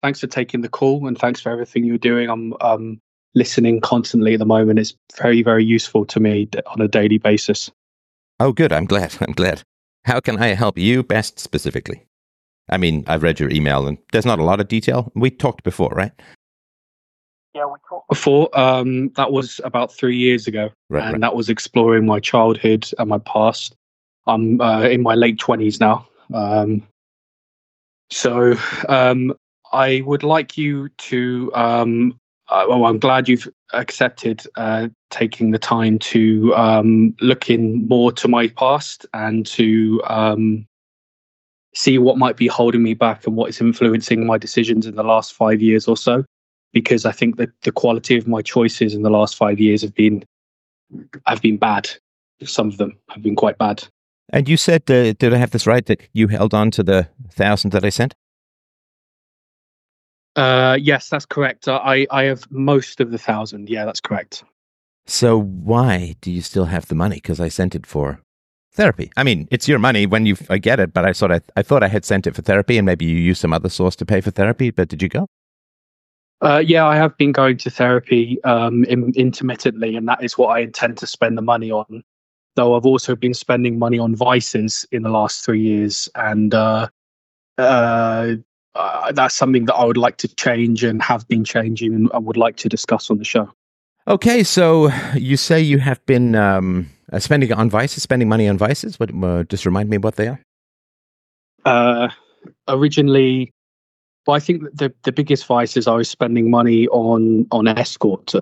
Thanks for taking the call and thanks for everything you're doing. I'm listening constantly at the moment. It's very, very useful to me on a daily basis. Oh, good. I'm glad. I'm glad. How can I help you best specifically? I mean, I've read your email and there's not a lot of detail. We talked before, right? Yeah, we talked before. That was about 3 years ago, Right. that was exploring my childhood and my past. I'm in my late 20s now. So I would like you to. Well, I'm glad you've accepted taking the time to look in more to my past and to see what might be holding me back and what is influencing my decisions in the last 5 years or so. Because I think that the quality of my choices in the last 5 years have been bad. Some of them have been quite bad. And you said, did I have this right, that you held on to the 1,000 that I sent? Yes, that's correct. I have most of the 1,000. Yeah, that's correct. So why do you still have the money? Because I sent it for therapy. I mean, it's your money when I get it, but I thought I had sent it for therapy, and maybe you used some other source to pay for therapy. But did you go? Yeah, I have been going to therapy intermittently, and that is what I intend to spend the money on. Though I've also been spending money on vices in the last 3 years, and that's something that I would like to change and have been changing, and I would like to discuss on the show. Okay, so you say you have been spending money on vices. What? Just remind me what they are. Originally, well, I think that the biggest vice is I was spending money on escorts.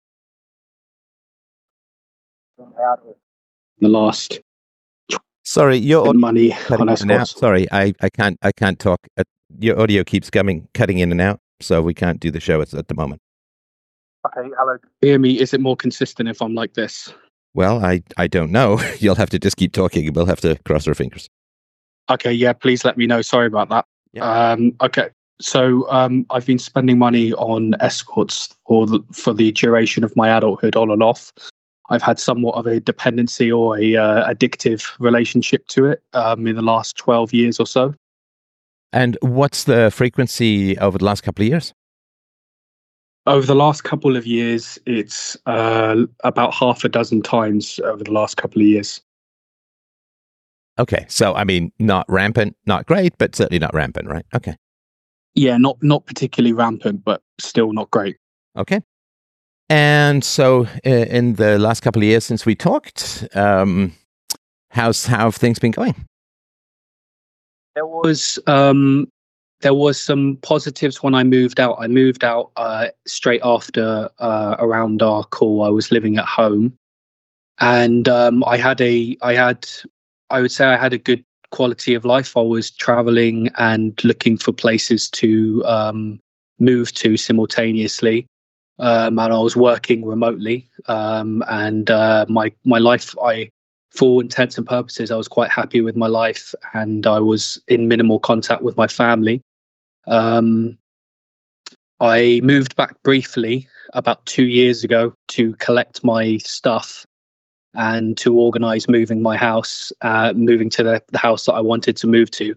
The last. Sorry, your money on escorts. Sorry, I can't talk. Your audio keeps cutting in and out, so we can't do the show at the moment. Okay, hello. Hear me? Is it more consistent if I'm like this? Well, I don't know. You'll have to just keep talking. We'll have to cross our fingers. Okay, yeah. Please let me know. Sorry about that. Yeah. Okay. So I've been spending money on escorts for the duration of my adulthood, on and off. I've had somewhat of a dependency or a addictive relationship to it in the last 12 years or so. And what's the frequency over the last couple of years? Over the last couple of years, it's about half a dozen times over the last couple of years. Okay, so I mean, not rampant, not great, but certainly not rampant, right? Okay. Yeah, not particularly rampant, but still not great. Okay. And so, in the last couple of years since we talked, how have things been going? There was some positives when I moved out. I moved out straight after around our call. I was living at home, and I would say I had a good quality of life. I was traveling and looking for places to move to simultaneously. And I was working remotely, and my life, for all intents and purposes, I was quite happy with my life, and I was in minimal contact with my family. I moved back briefly about 2 years ago to collect my stuff and to organise moving my house, moving to the house that I wanted to move to.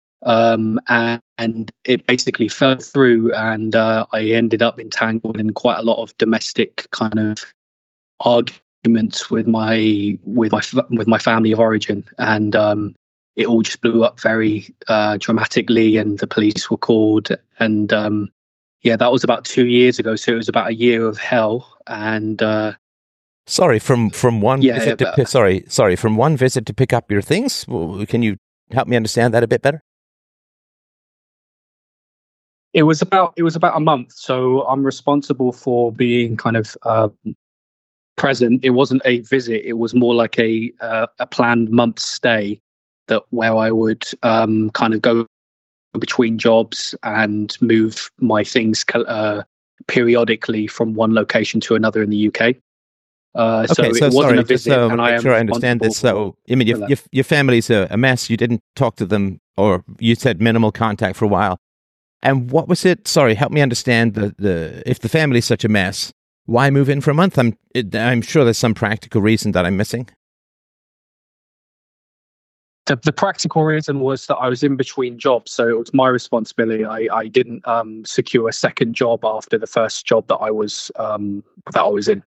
And it basically fell through, and I ended up entangled in quite a lot of domestic kind of arguments with my family of origin, and it all just blew up very dramatically, and the police were called, and yeah, that was about 2 years ago. So it was about a year of hell, and sorry, from one visit to from one visit to pick up your things. Can you help me understand that a bit better? It was about a month. So I'm responsible for being kind of present. It wasn't a visit. It was more like a planned month stay where I would kind of go between jobs and move my things periodically from one location to another in the UK. So it wasn't a visit, and I am sure I understand this. So, I mean, your family's a mess. You didn't talk to them, or you said minimal contact for a while. And what was it? Sorry, help me understand if the family's such a mess, why move in for a month? I'm sure there's some practical reason that I'm missing. The practical reason was that I was in between jobs, so it was my responsibility. I didn't secure a second job after the first job that I was in.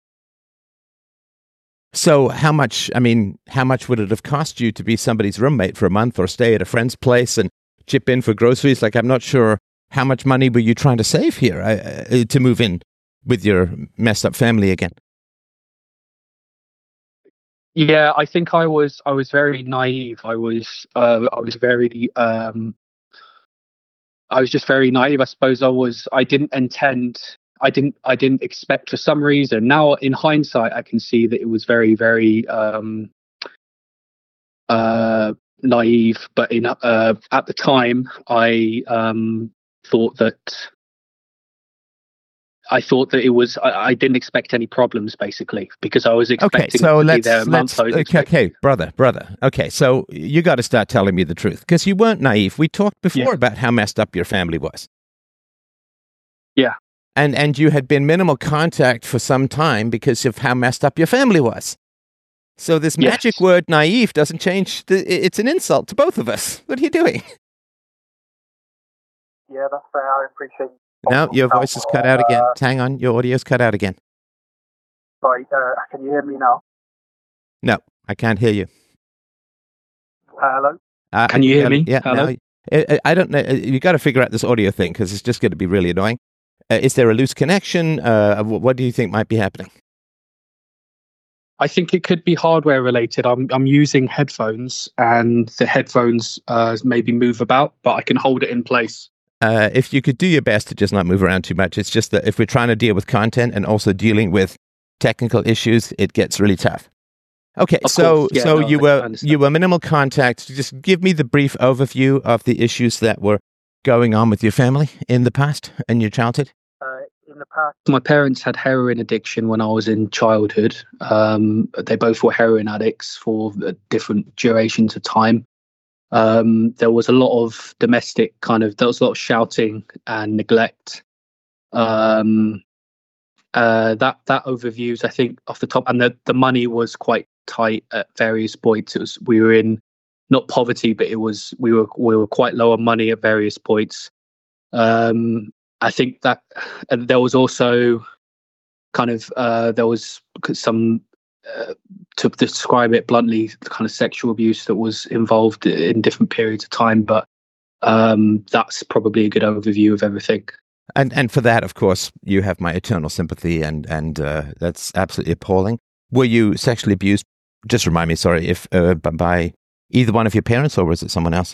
So how much would it have cost you to be somebody's roommate for a month or stay at a friend's place and chip in for groceries? Like, I'm not sure how much money were you trying to save here to move in with your messed up family again? Yeah, I think I was very naive. I was just very naive. I suppose I didn't expect, for some reason. Now in hindsight, I can see that it was very, very naive. But at the time, I thought that it was. I didn't expect any problems, basically, because I was expecting to be there a month. Okay, brother. Okay, so you got to start telling me the truth, because you weren't naive. We talked before about how messed up your family was. Yeah. And you had been minimal contact for some time because of how messed up your family was. So this magic word naive doesn't change. It's an insult to both of us. What are you doing? Yeah, that's fair. I appreciate it. No, your voice is cut out again. Hang on, your audio's cut out again. Sorry, can you hear me now? No, I can't hear you. Hello? Can you hear me? Yeah, hello? I don't know. You got to figure out this audio thing, because it's just going to be really annoying. Is there a loose connection? What do you think might be happening? I think it could be hardware related. I'm using headphones, and the headphones maybe move about, but I can hold it in place. If you could do your best to just not move around too much. It's just that if we're trying to deal with content and also dealing with technical issues, it gets really tough. Okay, you were minimal contact. Just give me the brief overview of the issues that were going on with your family in the past, in your childhood. In the past, my parents had heroin addiction when I was in childhood. They both were heroin addicts for different durations of time. There was a lot of domestic there was a lot of shouting and neglect. That overviews, I think, off the top, and the money was quite tight at various points. We were in not poverty, but we were quite low on money at various points. I think that there was also there was some. To describe it bluntly, kind of sexual abuse that was involved in different periods of time, but that's probably a good overview of everything. And for that, of course, you have my eternal sympathy, and that's absolutely appalling. Were you sexually abused? Just remind me, sorry, if by either one of your parents, or was it someone else?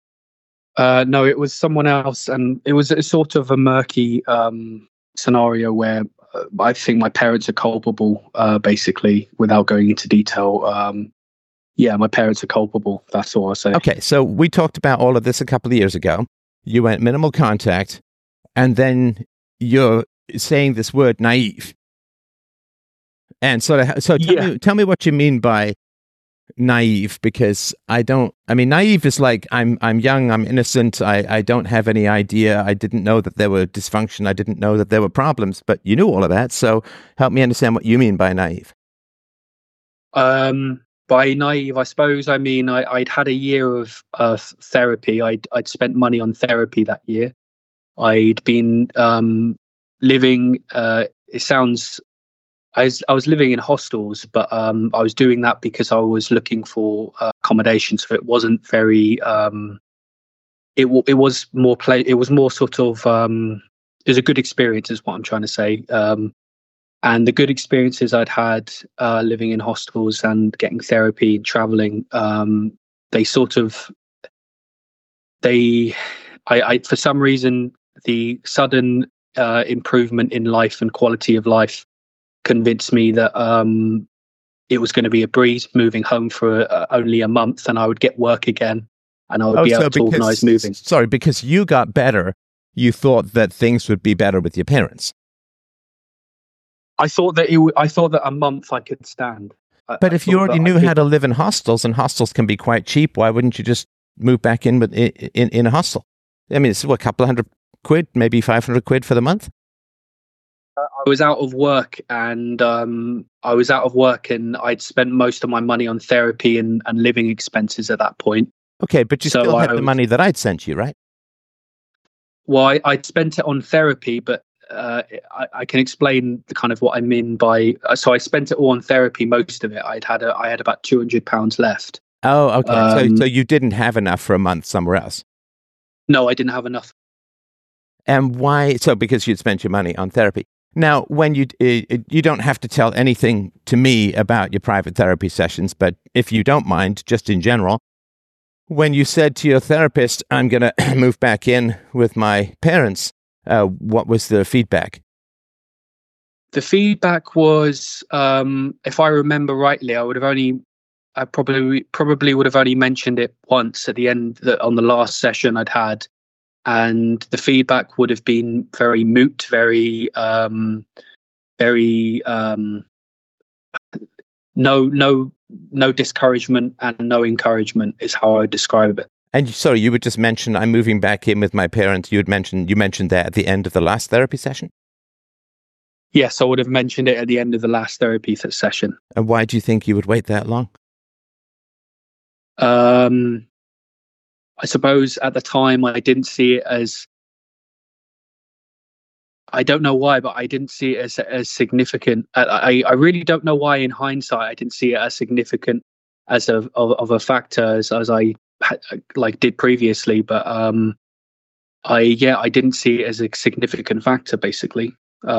No, it was someone else, and it was a sort of a murky scenario where I think my parents are culpable, basically, without going into detail. My parents are culpable. That's all I'll say. Okay, so we talked about all of this a couple of years ago. You went minimal contact, and then you're saying this word naive. And so tell me what you mean by naive, because naive is like, I'm young, I'm innocent, I don't have any idea, I didn't know that there were dysfunction, I didn't know that there were problems, but you knew all of that, so help me understand what you mean by naive. By naive, I suppose I mean I'd had a year of therapy. I'd spent money on therapy that year. I'd been living, it sounds, I was living in hostels, but I was doing that because I was looking for accommodation. So it wasn't very. It was more It was more sort of. It was a good experience, is what I'm trying to say. And the good experiences I'd had living in hostels and getting therapy and traveling, they sort of. I for some reason, the sudden improvement in life and quality of life convinced me that it was going to be a breeze moving home for only a month, and I would get work again, and I would be able to organise moving. Sorry, because you got better, you thought that things would be better with your parents. I thought that a month I could stand. But if you already knew how to live in hostels, and hostels can be quite cheap, why wouldn't you just move back in a hostel? I mean, it's a couple of £100, maybe £500 for the month. I was out of work, and I'd spent most of my money on therapy and living expenses at that point. Okay, but you still had the money that I'd sent you, right? Well, I'd spent it on therapy, but I can explain the kind of what I mean by. So I spent it all on therapy, most of it. I had about £200 left. Oh, okay. So you didn't have enough for a month somewhere else? No, I didn't have enough. And why? So because you'd spent your money on therapy. Now, when you don't have to tell anything to me about your private therapy sessions, but if you don't mind, just in general, when you said to your therapist, I'm going to move back in with my parents, what was the feedback? The feedback was, if I remember rightly, I probably would have only mentioned it once at the end on the last session I'd had, and the feedback would have been very moot, very no discouragement and no encouragement is how I would describe it. And sorry, you would just mention I'm moving back in with my parents. You mentioned that at the end of the last therapy session? Yes, I would have mentioned it at the end of the last therapy session. And why do you think you would wait that long? I suppose at the time I didn't see it as, I don't know why, but I didn't see it as significant. I really don't know why in hindsight I didn't see it as significant as of a factor as I did previously. But I didn't see it as a significant factor basically.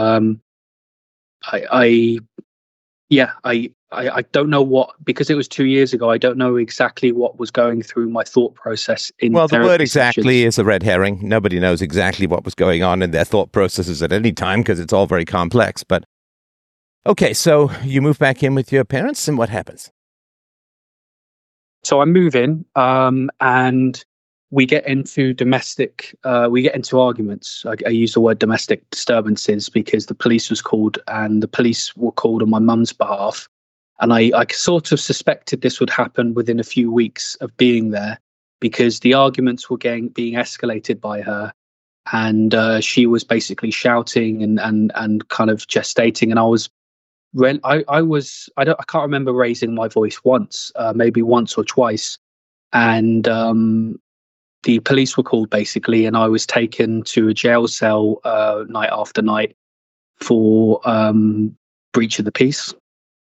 I don't know what, because it was 2 years ago, I don't know exactly what was going through my thought process in Well, the word exactly sessions. Is a red herring. Nobody knows exactly what was going on in their thought processes at any time because it's all very complex. But okay, so you move back in with your parents and what happens? So I move in and we get into arguments. I use the word domestic disturbances because the police was called, and the police were called on my mum's behalf. And I sort of suspected this would happen within a few weeks of being there because the arguments were being escalated by her. And she was basically shouting and kind of gestating. And I can't remember raising my voice once, maybe once or twice. And the police were called basically, and I was taken to a jail cell night after night for breach of the peace.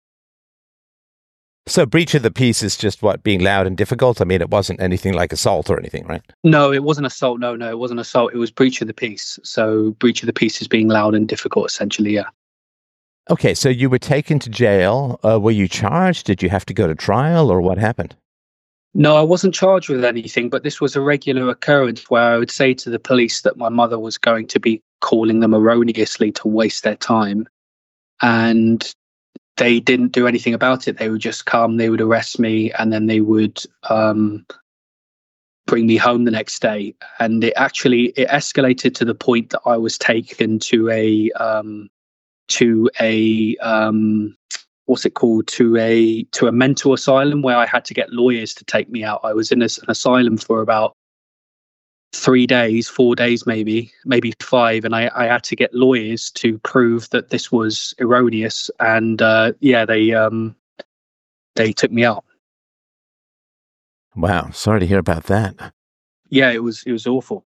So breach of the peace is just what, being loud and difficult? I mean, it wasn't anything like assault or anything, right? No, it wasn't assault. No, it wasn't assault. It was breach of the peace. So breach of the peace is being loud and difficult, essentially, yeah. Okay, so you were taken to jail. Were you charged? Did you have to go to trial, or what happened? No, I wasn't charged with anything, but this was a regular occurrence where I would say to the police that my mother was going to be calling them erroneously to waste their time. And they didn't do anything about it. They would just come, they would arrest me, and then they would bring me home the next day. And it escalated to the point that I was taken to a mental asylum where I had to get lawyers to take me out. I was in an asylum for about 4 days, maybe 5, and I had to get lawyers to prove that this was erroneous. And they took me out. Wow, sorry to hear about that. Yeah, it was awful.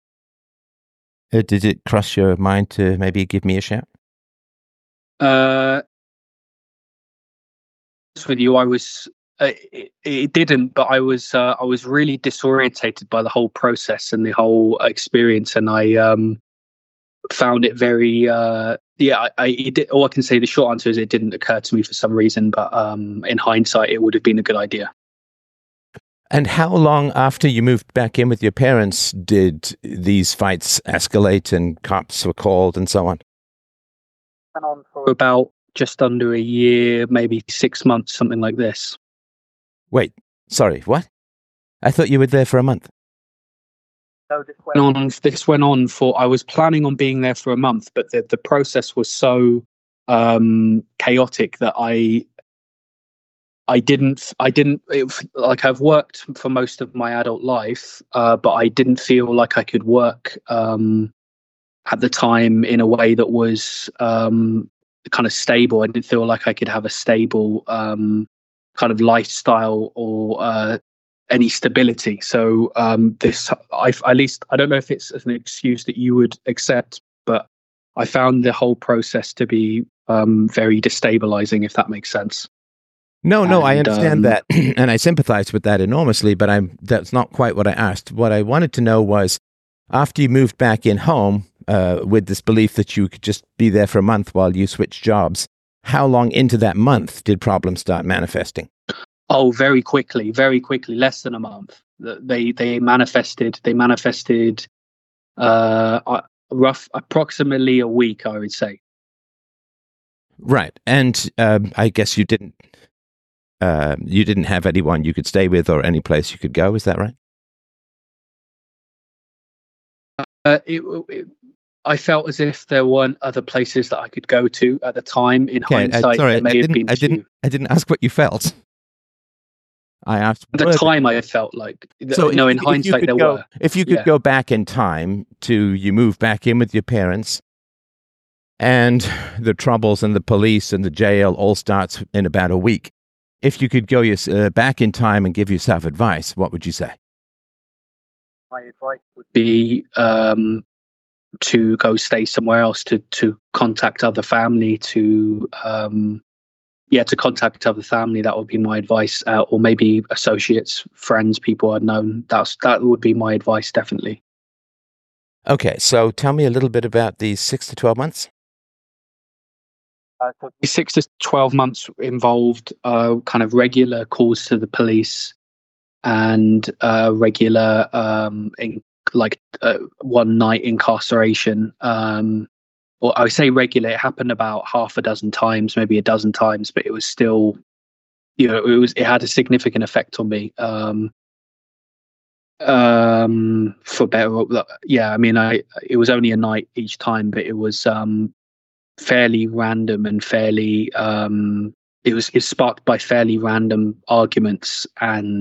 Did it cross your mind to maybe give me a shout? With you, I was. It didn't, but I was really disorientated by the whole process and the whole experience, and I found it very. All I can say, the short answer is it didn't occur to me for some reason, but in hindsight, it would have been a good idea. And how long after you moved back in with your parents did these fights escalate and cops were called and so on? Went on for about just under a year, maybe 6 months, something like this. Wait, sorry, what? I thought you were there for a month. No, this went on for, I was planning on being there for a month, but the process was so chaotic that I've worked for most of my adult life, but I didn't feel like I could work at the time in a way that was kind of stable. I didn't feel like I could have a stable kind of lifestyle or any stability. So at least I don't know if it's an excuse that you would accept, but I found the whole process to be very destabilizing, if that makes sense. No, I understand that, and I sympathize with that enormously, but that's not quite what I asked. What I wanted to know was, after you moved back in home, with this belief that you could just be there for a month while you switched jobs, how long into that month did problems start manifesting? Oh, very quickly, less than a month. They manifested approximately a week, I would say. Right. And I guess you didn't have anyone you could stay with or any place you could go, is that right? I felt as if there weren't other places that I could go to at the time. In hindsight, sorry, there may have been few. I didn't ask what you felt. I asked at the time. I felt like in hindsight there were. If you could go back in time to you move back in with your parents, and the troubles and the police and the jail all starts in about a week. If you could go back in time and give yourself advice, what would you say? My advice would be to go stay somewhere else, to contact other family, to contact other family. That would be my advice, or maybe associates, friends, people I'd known. That would be my advice, definitely. Okay, so tell me a little bit about these 6 to 12 months. 6 to 12 months involved kind of regular calls to the police and regular one night incarceration. Or I would say regular. It happened about half a dozen times, maybe a dozen times, but it was still, it had a significant effect on me. For better, it was only a night each time, but it was fairly random and fairly it was sparked by fairly random arguments, and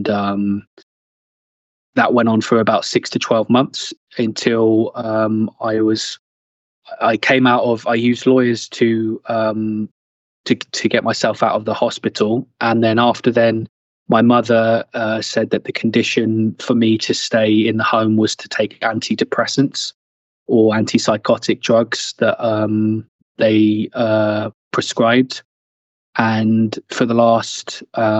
that went on for about 6 to 12 months until I used lawyers to get myself out of the hospital. And then after then, my mother said that the condition for me to stay in the home was to take antidepressants or antipsychotic drugs that they prescribed. And for the last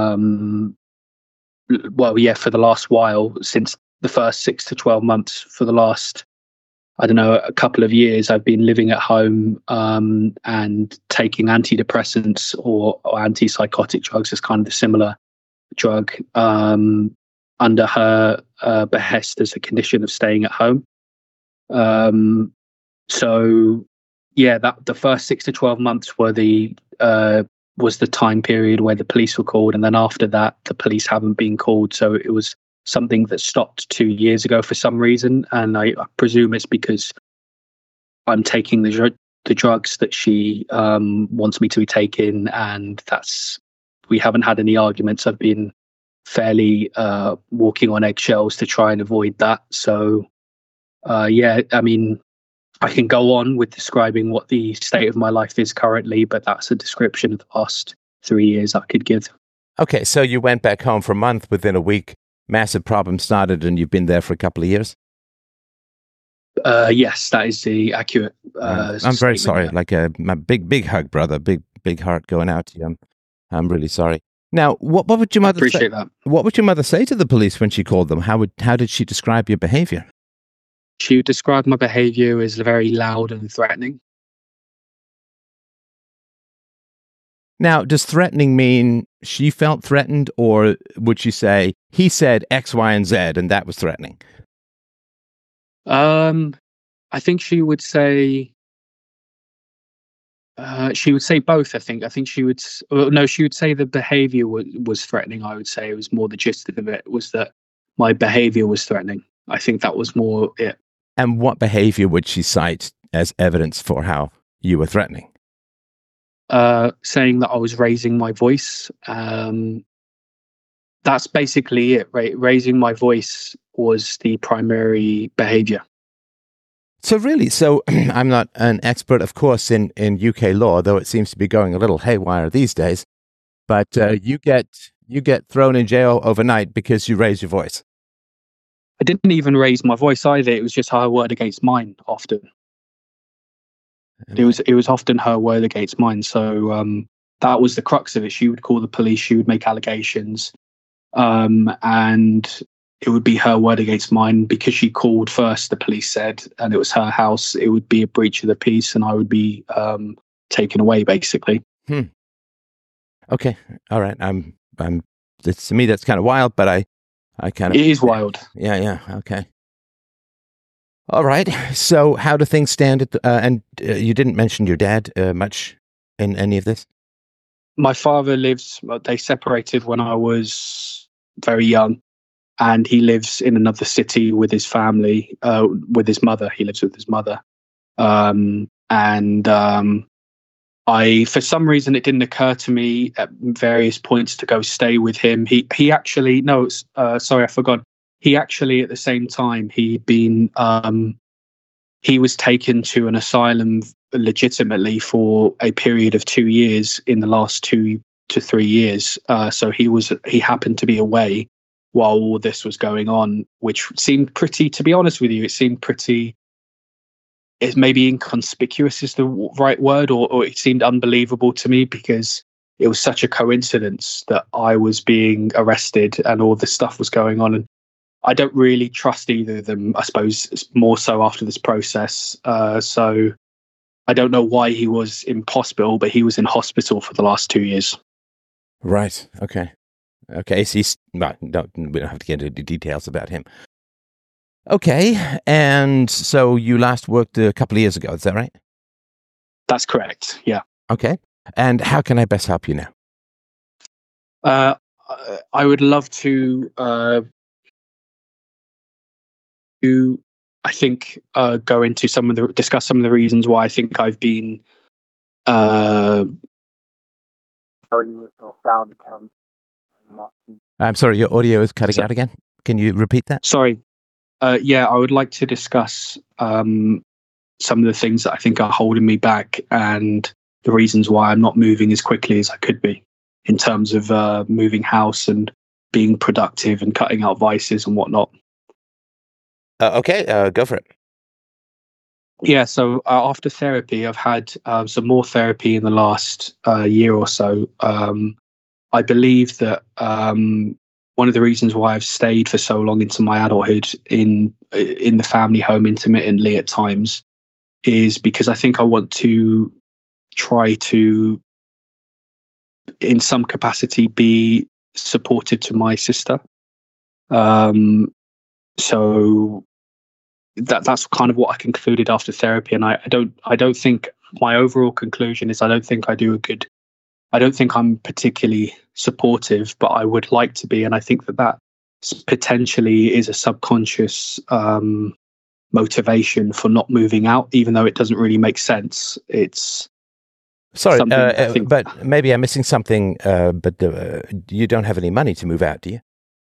while, since the first 6 to 12 months, for the last, a couple of years, I've been living at home and taking antidepressants or antipsychotic drugs as kind of a similar drug under her behest as a condition of staying at home. That the first 6 to 12 months was the time period where the police were called, and then after that, the police haven't been called. So it was something that stopped 2 years ago for some reason, and I presume it's because I'm taking the drugs that she wants me to be taking, and we haven't had any arguments. I've been fairly walking on eggshells to try and avoid that. So I can go on with describing what the state of my life is currently, but that's a description of the past 3 years I could give. Okay, so you went back home for a month. Within a week, massive problems started, and you've been there for a couple of years? Yes, that is the accurate I'm very sorry. Yeah. My big hug, brother. Big heart going out to you. I'm really sorry. Now, what would your mother appreciate that. What would your mother say to the police when she called them? How did she describe your behavior? She would describe my behavior as very loud and threatening. Now, does threatening mean she felt threatened, or would she say, he said X, Y, and Z, and that was threatening? I think she would say both. I think she would say the behavior was threatening. I would say it was more the gist of it was that my behavior was threatening. I think that was more it. And what behavior would she cite as evidence for how you were threatening? Saying that I was raising my voice. That's basically it, right? Raising my voice was the primary behavior. So really, I'm not an expert, of course, in UK law, though it seems to be going a little haywire these days. But you get thrown in jail overnight because you raise your voice. I didn't even raise my voice either. It was just her word against mine often. It was often her word against mine. So that was the crux of it. She would call the police. She would make allegations, and it would be her word against mine because she called first. The police said, and it was her house. It would be a breach of the peace, and I would be taken away, basically. Okay, all right. To me, that's kind of wild, but I kind of. It is wild. Yeah. Okay. All right. So, how do things stand? And you didn't mention your dad much in any of this. My father lives. They separated when I was very young, and he lives in another city with his family. With his mother, he lives with his mother. I, for some reason, it didn't occur to me at various points to go stay with him. He actually, no, sorry, I forgot. He actually, at the same time, he was taken to an asylum legitimately for a period of 2 years in the last 2 to 3 years. So he happened to be away while all this was going on, which seemed pretty, to be honest with you, it seemed pretty, it maybe inconspicuous is the right word, or it seemed unbelievable to me because it was such a coincidence that I was being arrested and all this stuff was going on. And I don't really trust either of them, I suppose, more so after this process. So I don't know why he was in hospital, but he was in hospital for the last 2 years. Right. Okay. So we don't have to get into details about him. Okay. And so you last worked a couple of years ago, is that right? That's correct. Yeah. Okay. And how can I best help you now? I would love to I think go into discuss some of the reasons why I think I've been I'm sorry, your audio is cutting out again. Can you repeat that? Sorry. Yeah, I would like to discuss some of the things that I think are holding me back and the reasons why I'm not moving as quickly as I could be in terms of moving house and being productive and cutting out vices and whatnot. Okay, go for it. Yeah, so after therapy, I've had some more therapy in the last year or so. I believe that one of the reasons why I've stayed for so long into my adulthood in the family home intermittently at times is because I think I want to try to, in some capacity, be supportive to my sister. So that's kind of what I concluded after therapy, and I don't think my overall conclusion is I don't think I'm particularly supportive, but I would like to be, and I think that potentially is a subconscious motivation for not moving out, even though it doesn't really make sense. It's sorry, but maybe I'm missing something. But you don't have any money to move out, do you?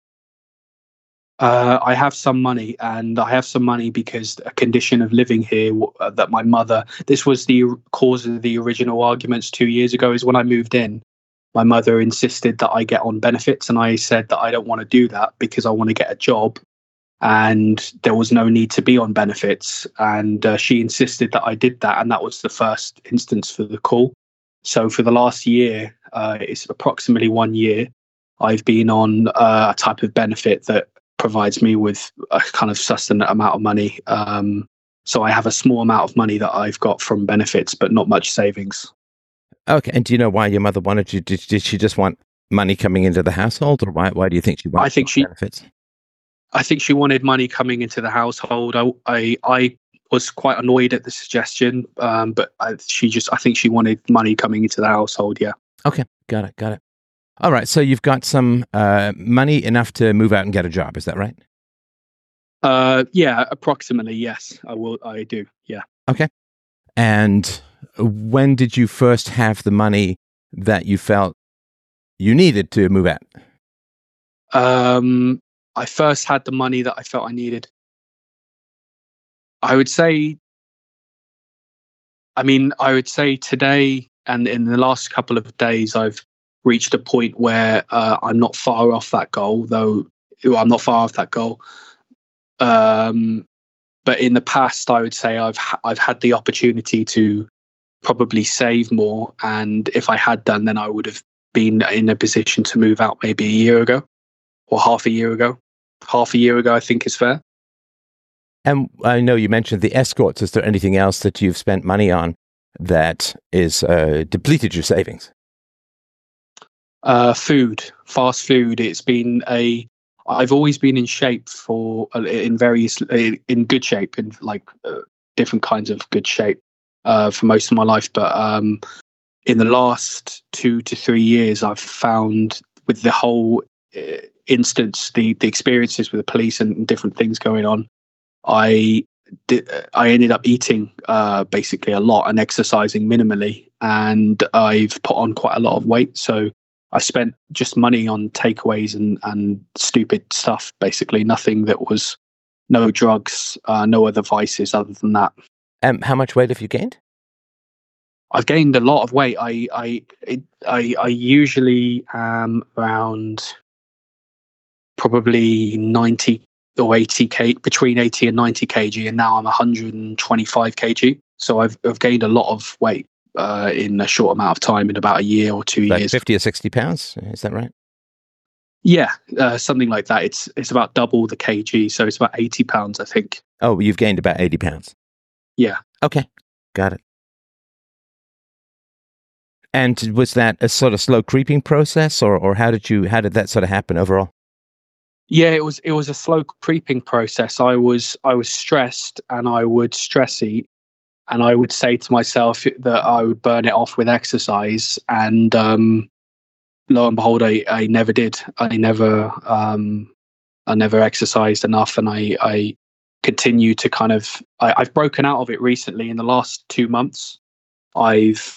I have some money, and I have some money because a condition of living here that my mother, this was the cause of the original arguments 2 years ago, is when I moved in, my mother insisted that I get on benefits, and I said that I don't want to do that because I want to get a job, and there was no need to be on benefits. And she insisted that I did that, and that was the first instance for the call. So for the last year, it's approximately 1 year, I've been on a type of benefit that provides me with a kind of sustainable amount of money. So I have a small amount of money that I've got from benefits, but not much savings. Okay. And do you know why your mother wanted you? Did she just want money coming into the household, or why do you think she wanted benefits? I think she wanted money coming into the household. I was quite annoyed at the suggestion, but I think she wanted money coming into the household. Yeah. Okay. Got it. All right. So you've got some money enough to move out and get a job. Is that right? Yeah, approximately. Yes, I do. Yeah. Okay. And when did you first have the money that you felt you needed to move out? I first had the money that I felt I needed, I would say, I mean, I would say today and in the last couple of days, I've reached a point where I'm not far off that goal, though. Well, I'm not far off that goal. But in the past, I would say I've had the opportunity to probably save more, and if I had done, then I would have been in a position to move out maybe a year ago or half a year ago. Half a year ago, I think is fair. And I know you mentioned the escorts. Is there anything else that you've spent money on that is depleted your savings? Food, fast food. I've always been in shape in good shape, in like different kinds of good shape for most of my life. But in the last 2 to 3 years, I've found with the whole instance, the experiences with the police and different things going on, I ended up eating basically a lot and exercising minimally, and I've put on quite a lot of weight. So I spent just money on takeaways and stupid stuff, basically nothing that was no drugs, no other vices other than that. How much weight have you gained? I've gained a lot of weight. I usually am around probably 90 or 80 between 80 and 90 kg, and now I'm 125 kg. So I've gained a lot of weight in a short amount of time, in about a year or 2 years. 50 or 60 pounds, is that right? Yeah, something like that. It's about double the kg, so it's about 80 pounds, I think. Oh, you've gained about 80 pounds. Yeah. Okay, got it. And was that a sort of slow creeping process, or how did that sort of happen overall? Yeah, it was a slow creeping process. I was stressed, and I would stress eat, and I would say to myself that I would burn it off with exercise, and lo and behold, I never did. I never exercised enough, and I continue to kind of. I've broken out of it recently in the last 2 months. I've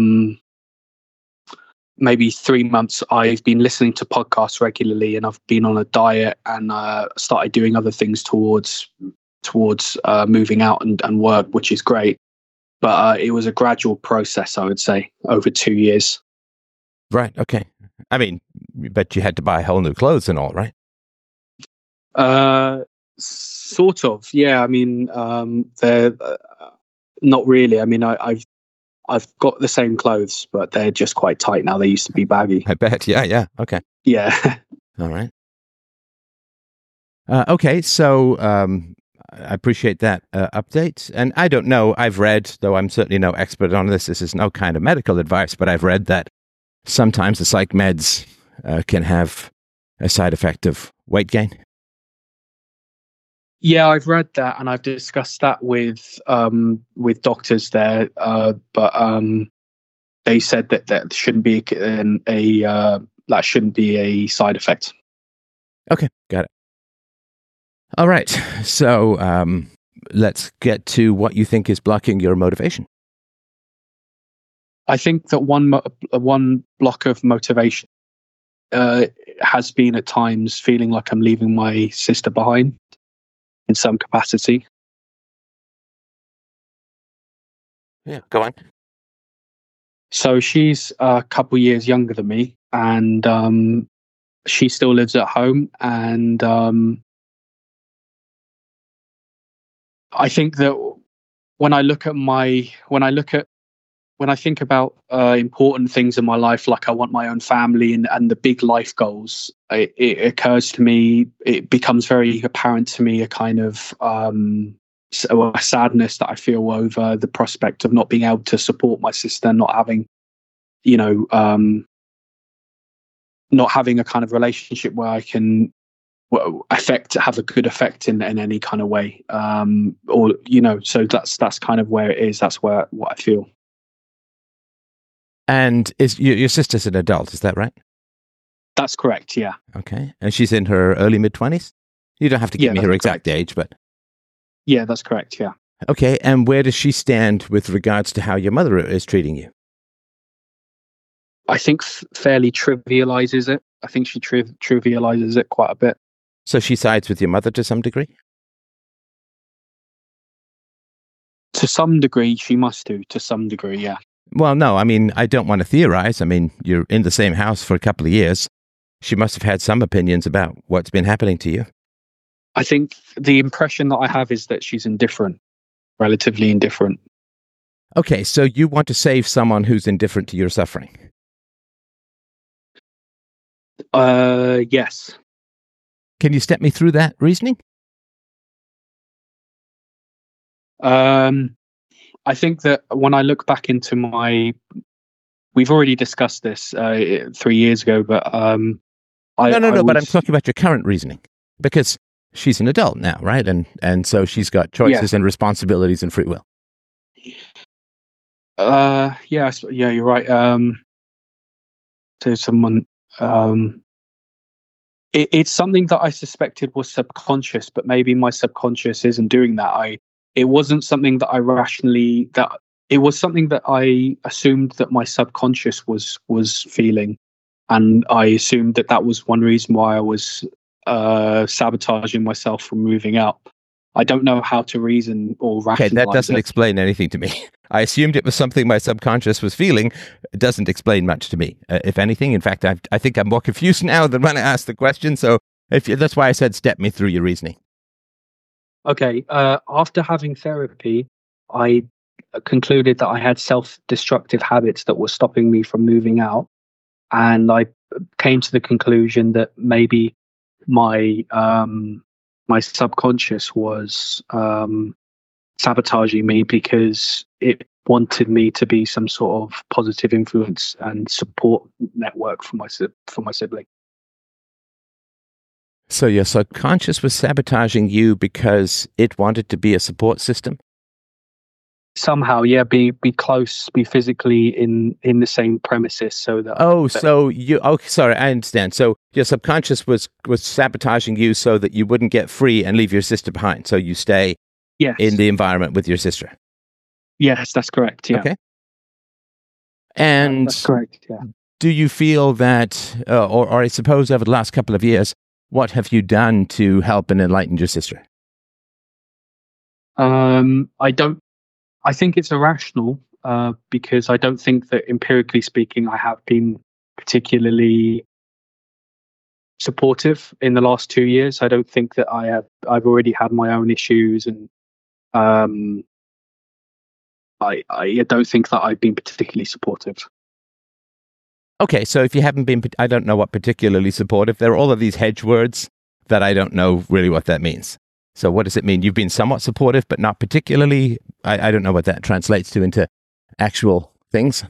maybe 3 months, I've been listening to podcasts regularly, and I've been on a diet and started doing other things towards moving out and work, which is great. But it was a gradual process, I would say, over 2 years. Right. Okay. I mean, but you had to buy whole new clothes and all, right? Sort of. Yeah. I mean, they're not really. I mean, I've got the same clothes, but they're just quite tight now. They used to be baggy. I bet. Yeah. Okay. Yeah. All right. Okay. So I appreciate that update. And I don't know, I've read, though I'm certainly no expert on this, this is no kind of medical advice, but I've read that sometimes the psych meds can have a side effect of weight gain. Yeah, I've read that, and I've discussed that with doctors there, but they said that shouldn't be that shouldn't be a side effect. Okay, got it. All right, so let's get to what you think is blocking your motivation. I think that one block of motivation has been at times feeling like I'm leaving my sister behind in some capacity. Yeah, go on. So she's a couple years younger than me, and she still lives at home. And I think that when I think about important things in my life, like I want my own family and the big life goals, it occurs to me, it becomes very apparent to me a kind of a sadness that I feel over the prospect of not being able to support my sister, not having a kind of relationship where I can have a good effect in any kind of way, so that's kind of where it is. That's what I feel. And is your sister's an adult, is that right? That's correct, yeah. Okay. And she's in her early mid-20s? You don't have to give me her exact age, but... Yeah, that's correct, yeah. Okay, and where does she stand with regards to how your mother is treating you? I think fairly trivializes it. I think she trivializes it quite a bit. So she sides with your mother to some degree? To some degree, she must do. To some degree, yeah. Well, no, I mean, I don't want to theorize. I mean, you're in the same house for a couple of years. She must have had some opinions about what's been happening to you. I think the impression that I have is that she's indifferent, relatively indifferent. Okay, so you want to save someone who's indifferent to your suffering? Yes. Can you step me through that reasoning? I think that when I look back into we've already discussed this 3 years ago, but No, but I'm talking about your current reasoning, because she's an adult now, right? And so she's got choices and responsibilities and free will. Yeah, you're right. To someone, it's something that I suspected was subconscious, but maybe my subconscious isn't doing that. It wasn't something that I rationally, it was something that I assumed that my subconscious was feeling, and I assumed that was one reason why I was sabotaging myself from moving out. I don't know how to reason or rationalize. Okay, that doesn't explain anything to me. I assumed it was something my subconscious was feeling. It doesn't explain much to me, if anything. In fact, I think I'm more confused now than when I asked the question. So that's why I said step me through your reasoning. Okay. After having therapy, I concluded that I had self-destructive habits that were stopping me from moving out. And I came to the conclusion that maybe my subconscious was sabotaging me because it wanted me to be some sort of positive influence and support network for my sibling. So your subconscious was sabotaging you because it wanted to be a support system? Somehow, yeah, be close, be physically in the same premises, so that. Sorry, I understand. So your subconscious was sabotaging you so that you wouldn't get free and leave your sister behind. So you stay in the environment with your sister. Yes, that's correct. Yeah. Okay. And that's correct. Yeah. Do you feel that, or I suppose over the last couple of years, what have you done to help and enlighten your sister? I think it's irrational because I don't think that, empirically speaking, I have been particularly supportive in the last 2 years. I don't think that I've already had my own issues, and I don't think that I've been particularly supportive. Okay, so if you haven't been, I don't know what particularly supportive. There are all of these hedge words that I don't know really what that means. So what does it mean? You've been somewhat supportive, but not particularly? I don't know what that translates to into actual things.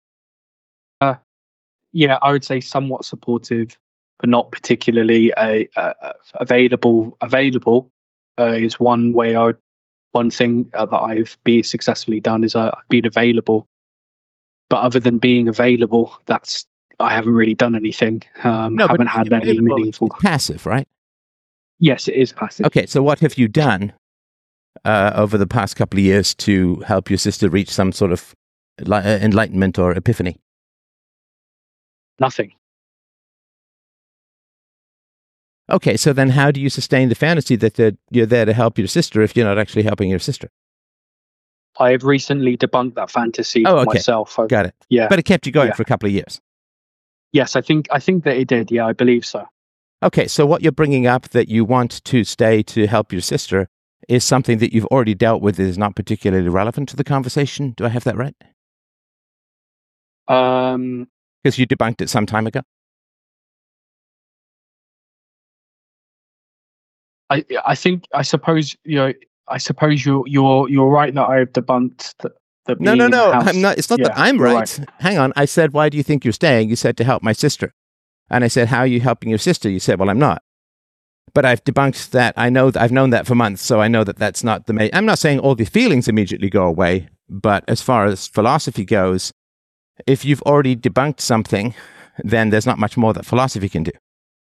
Yeah, I would say somewhat supportive, but not particularly available. Available is one way. One thing that I've been successfully done is I've been available. But other than being available, I haven't really done anything. Haven't had any meaningful. It's passive, right? Yes, it is passive. Okay, so what have you done over the past couple of years to help your sister reach some sort of enlightenment or epiphany? Nothing. Okay, so then how do you sustain the fantasy that you're there to help your sister if you're not actually helping your sister? I have recently debunked that fantasy myself. Got it. Yeah, but it kept you going for a couple of years. Yes, I think that it did. Yeah, I believe so. Okay, so what you're bringing up that you want to stay to help your sister is something that you've already dealt with, is not particularly relevant to the conversation. Do I have that right? Because you debunked it some time ago. I suppose you're right that I've debunked that. No. I'm not. It's not that I'm right. Hang on. I said, why do you think you're staying? You said to help my sister. And I said, how are you helping your sister? You said, well, I'm not. But I've debunked that. I know I've known that for months, so I know that that's not the main. I'm not saying all the feelings immediately go away, but as far as philosophy goes, if you've already debunked something, then there's not much more that philosophy can do.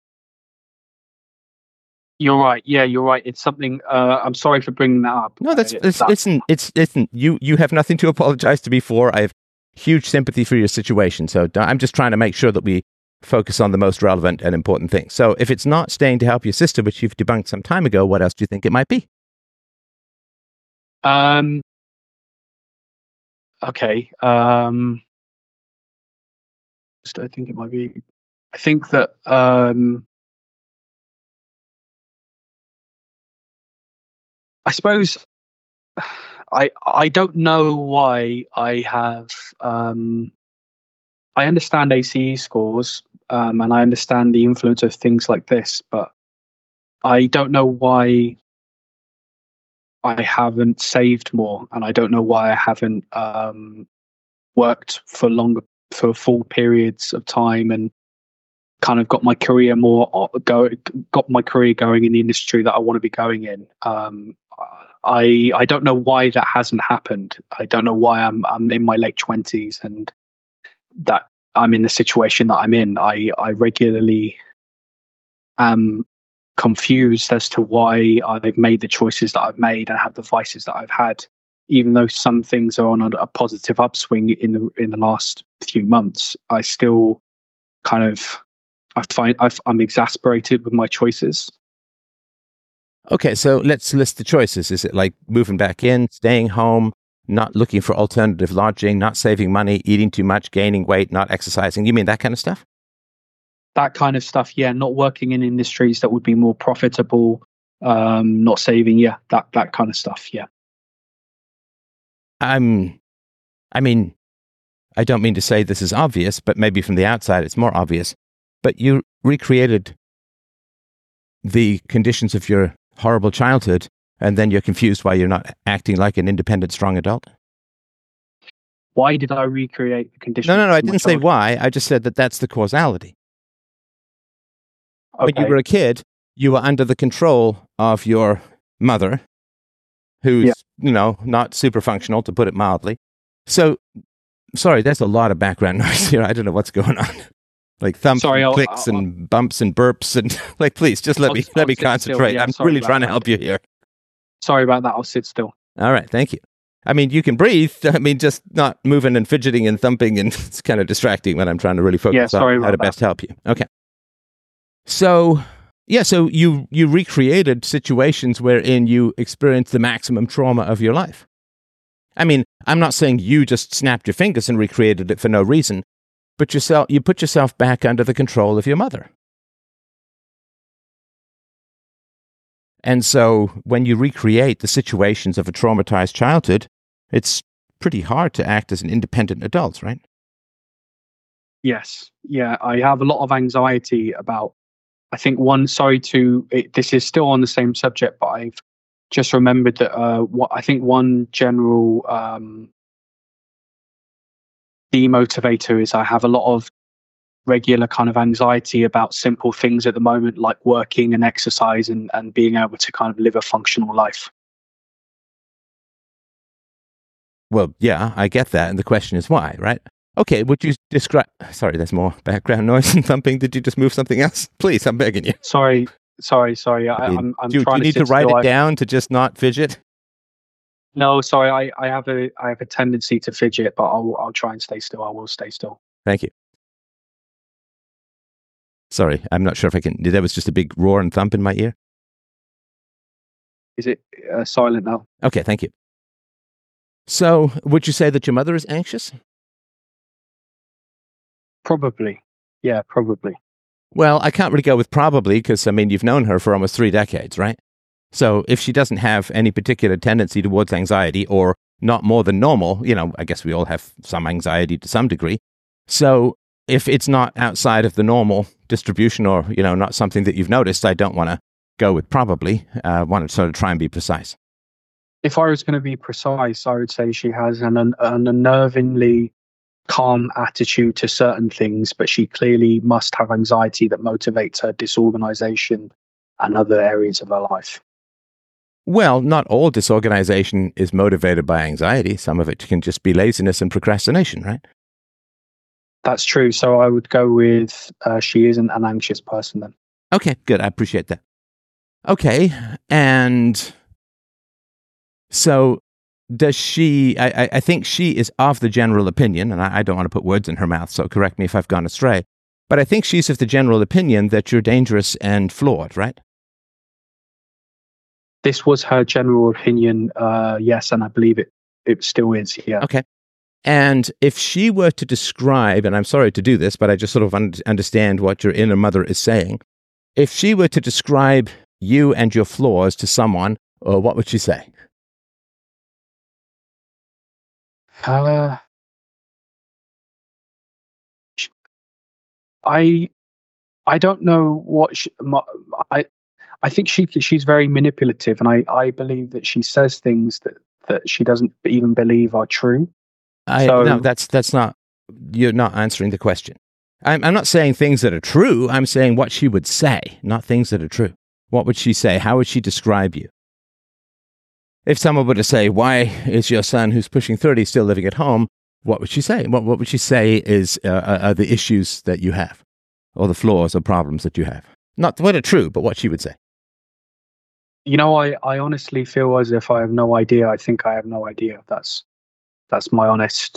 You're right. Yeah, you're right. It's something. I'm sorry for bringing that up. No, listen. You have nothing to apologize to me for. I have huge sympathy for your situation. So I'm just trying to make sure that we focus on the most relevant and important things. So if it's not staying to help your sister, which you've debunked some time ago, what else do you think it might be? Okay. I think it might be. I think that I suppose I don't know why I have. I understand ACE scores, and I understand the influence of things like this, but I don't know why I haven't saved more, and I don't know why I haven't worked for full periods of time, and kind of got my career got my career going in the industry that I want to be going in. I don't know why that hasn't happened. I don't know why I'm in my late 20s and that I'm in the situation that I'm in. I regularly am confused as to why I've made the choices that I've made and have the vices that I've had, even though some things are on a positive upswing in the last few months. I still kind of I'm exasperated with my choices. Okay, so let's list the choices. Is it like moving back in, staying home, not looking for alternative lodging, not saving money, eating too much, gaining weight, not exercising? You mean that kind of stuff? That kind of stuff, yeah. Not working in industries that would be more profitable, not saving, yeah. That kind of stuff, yeah. I mean, I don't mean to say this is obvious, but maybe from the outside it's more obvious. But you recreated the conditions of your horrible childhood, and then you're confused why you're not acting like an independent, strong adult? Why did I recreate the conditions? No, I didn't say why. I just said that that's the causality. Okay. When you were a kid, you were under the control of your mother, who's, not super functional, to put it mildly. So, sorry, there's a lot of background noise here. I don't know what's going on. Like thumps, and clicks, and bumps and burps, and like, please just let me concentrate. Yeah, I'm really trying to help you here. Sorry about that. I'll sit still. All right, thank you. I mean, you can breathe. I mean, just not moving and fidgeting and thumping, and it's kind of distracting when I'm trying to really focus on how to best help you. Okay. So you recreated situations wherein you experienced the maximum trauma of your life. I mean, I'm not saying you just snapped your fingers and recreated it for no reason, but you put yourself back under the control of your mother. And so when you recreate the situations of a traumatized childhood, it's pretty hard to act as an independent adult, right? Yes. Yeah, I have a lot of anxiety about, I think this is still on the same subject, but I've just remembered that I think one general demotivator is I have a lot of regular kind of anxiety about simple things at the moment, like working and exercise and being able to kind of live a functional life. Well, yeah, I get that. And the question is why, right? Okay, would you describe... Sorry, there's more background noise and thumping. Did you just move something else? Please, I'm begging you. Sorry. I'm do you need to write it down to just not fidget? No, sorry. I have a tendency to fidget, but I'll try and stay still. I will stay still. Thank you. Sorry, I'm not sure if I can... There was just a big roar and thump in my ear. Is it silent now? Okay, thank you. So, would you say that your mother is anxious? Probably. Yeah, probably. Well, I can't really go with probably because, I mean, you've known her for almost 3 decades, right? So if she doesn't have any particular tendency towards anxiety or not more than normal, I guess we all have some anxiety to some degree. So if it's not outside of the normal distribution or, not something that you've noticed, I don't want to go with probably. I want to sort of try and be precise. If I was going to be precise, I would say she has an unnervingly calm attitude to certain things, but she clearly must have anxiety that motivates her disorganization and other areas of her life. Well, not all disorganization is motivated by anxiety. Some of it can just be laziness and procrastination, right? That's true. So I would go with she isn't an anxious person then. Okay, good. I appreciate that. Okay, and so does she, I think she is of the general opinion, and I don't want to put words in her mouth, so correct me if I've gone astray, but I think she's of the general opinion that you're dangerous and flawed, right? This was her general opinion, yes, and I believe it still is, yeah. Okay. And if she were to describe, and I'm sorry to do this, but I just sort of understand what your inner mother is saying. If she were to describe you and your flaws to someone, what would she say? I don't know what I think she's very manipulative, and I believe that she says things that she doesn't even believe are true. No, that's not. You're not answering the question. I'm not saying things that are true. I'm saying what she would say, not things that are true. What would she say? How would she describe you? If someone were to say, "Why is your son, who's pushing 30, still living at home?" What would she say? What would she say are the issues that you have, or the flaws or problems that you have? Not what are true, but what she would say. I honestly feel as if I have no idea. I think I have no idea. That's my honest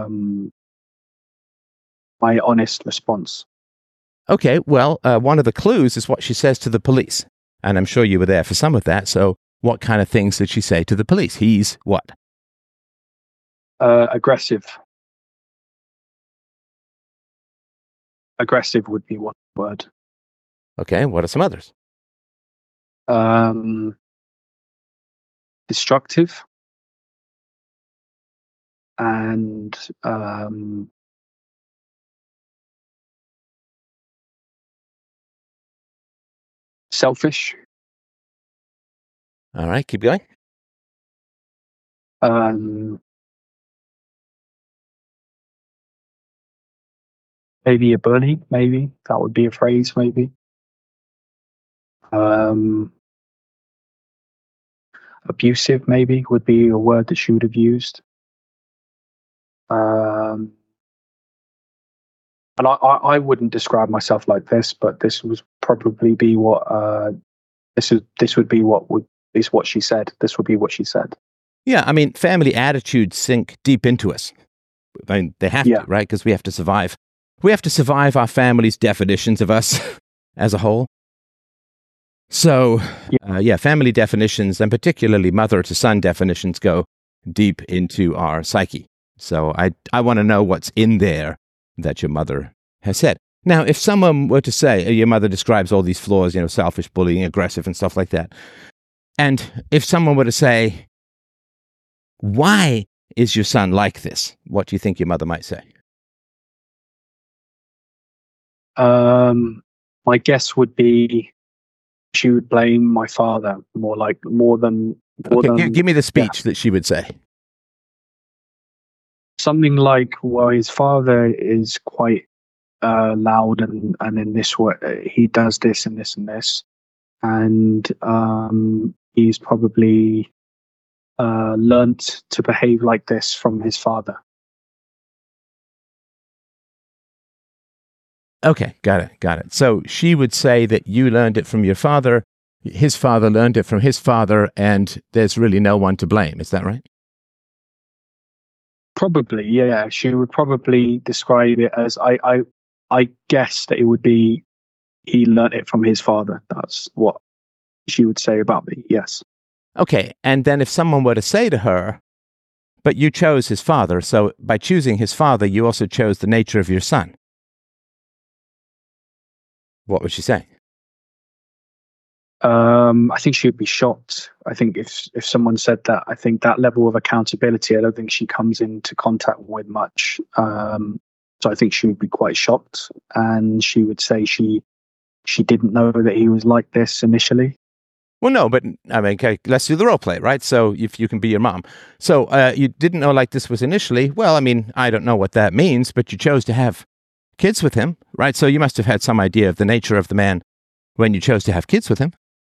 response. Okay, well, one of the clues is what she says to the police, and I'm sure you were there for some of that. So, what kind of things did she say to the police? He's what? Aggressive. Aggressive would be one word. Okay, what are some others? Destructive and selfish. All right, keep going. Maybe a bully. Maybe that would be a phrase. Maybe. Abusive, maybe, would be a word that she would have used. And I wouldn't describe myself like this, but this would probably be what this would be what she said. This would be what she said. Yeah, I mean, family attitudes sink deep into us. I mean, they have to, right? Because we have to survive. We have to survive our family's definitions of us as a whole. So, family definitions, and particularly mother-to-son definitions, go deep into our psyche. So I want to know what's in there that your mother has said. Now, if someone were to say, your mother describes all these flaws, selfish, bullying, aggressive, and stuff like that. And if someone were to say, why is your son like this? What do you think your mother might say? My guess would be she would blame my father more than. Give me the speech that she would say. Something like, well, his father is quite loud and in this way, he does this and this and this. And he's probably learnt to behave like this from his father. Okay, got it. So she would say that you learned it from your father, his father learned it from his father, and there's really no one to blame. Is that right? Probably, yeah. She would probably describe it as, I guess that it would be, he learnt it from his father. That's what she would say about me, yes. Okay, and then if someone were to say to her, but you chose his father, so by choosing his father, you also chose the nature of your son. What would she say? I think she would be shocked. I think if someone said that, I think that level of accountability, I don't think she comes into contact with much. So I think she would be quite shocked, and she would say she didn't know that he was like this initially. Well, no, but I mean, okay, let's do the role play, right? So if you can be your mom. So you didn't know like this was initially. Well, I mean, I don't know what that means, but you chose to have kids with him, right? So you must have had some idea of the nature of the man when you chose to have kids with him.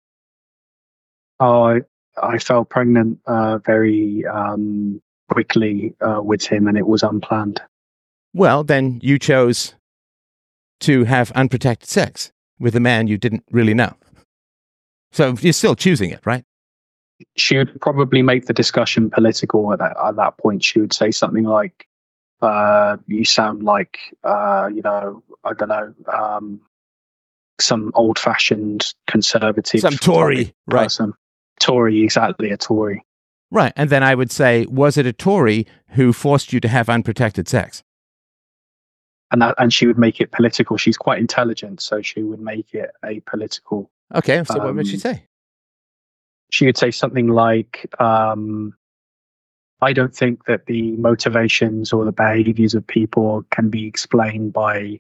Oh, I fell pregnant very quickly with him, and it was unplanned. Well, then you chose to have unprotected sex with a man you didn't really know. So you're still choosing it, right? She would probably make the discussion political at that point. She would say something like, you sound like, I don't know, some old-fashioned conservative... Some Tory, right? Person. Tory, exactly, a Tory. Right. And then I would say, was it a Tory who forced you to have unprotected sex? And she would make it political. She's quite intelligent, so she would make it a political. Okay, so what would she say? She would say something like, I don't think that the motivations or the behaviors of people can be explained by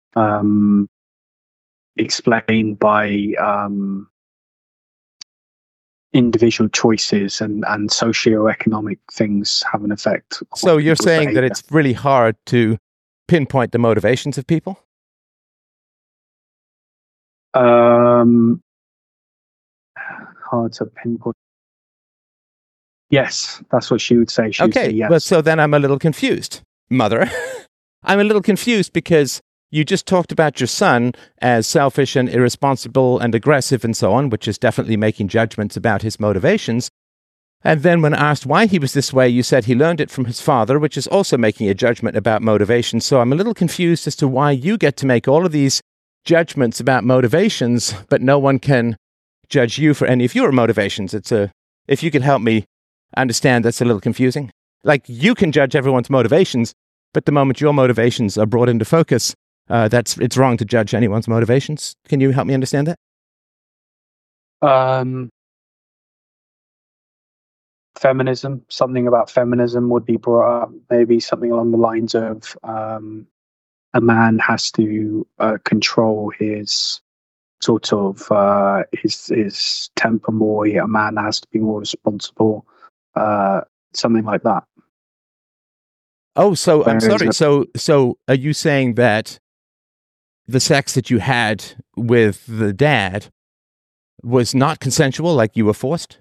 individual choices, and socioeconomic things have an effect. So you're saying that it's really hard to pinpoint the motivations of people? Hard to pinpoint. Yes, that's what she would say. She would say yes. Well, so then I'm a little confused, Mother. I'm a little confused because you just talked about your son as selfish and irresponsible and aggressive and so on, which is definitely making judgments about his motivations. And then when asked why he was this way, you said he learned it from his father, which is also making a judgment about motivation. So I'm a little confused as to why you get to make all of these judgments about motivations, but no one can judge you for any of your motivations. If you could help me understand, that's a little confusing. Like, you can judge everyone's motivations, but the moment your motivations are brought into focus, it's wrong to judge anyone's motivations. Can you help me understand that? Feminism, something about feminism would be brought up, maybe something along the lines of a man has to control his sort of his temper more. A man has to be more responsible, something like that. Oh, so I'm sorry. So are you saying that the sex that you had with the dad was not consensual, like you were forced?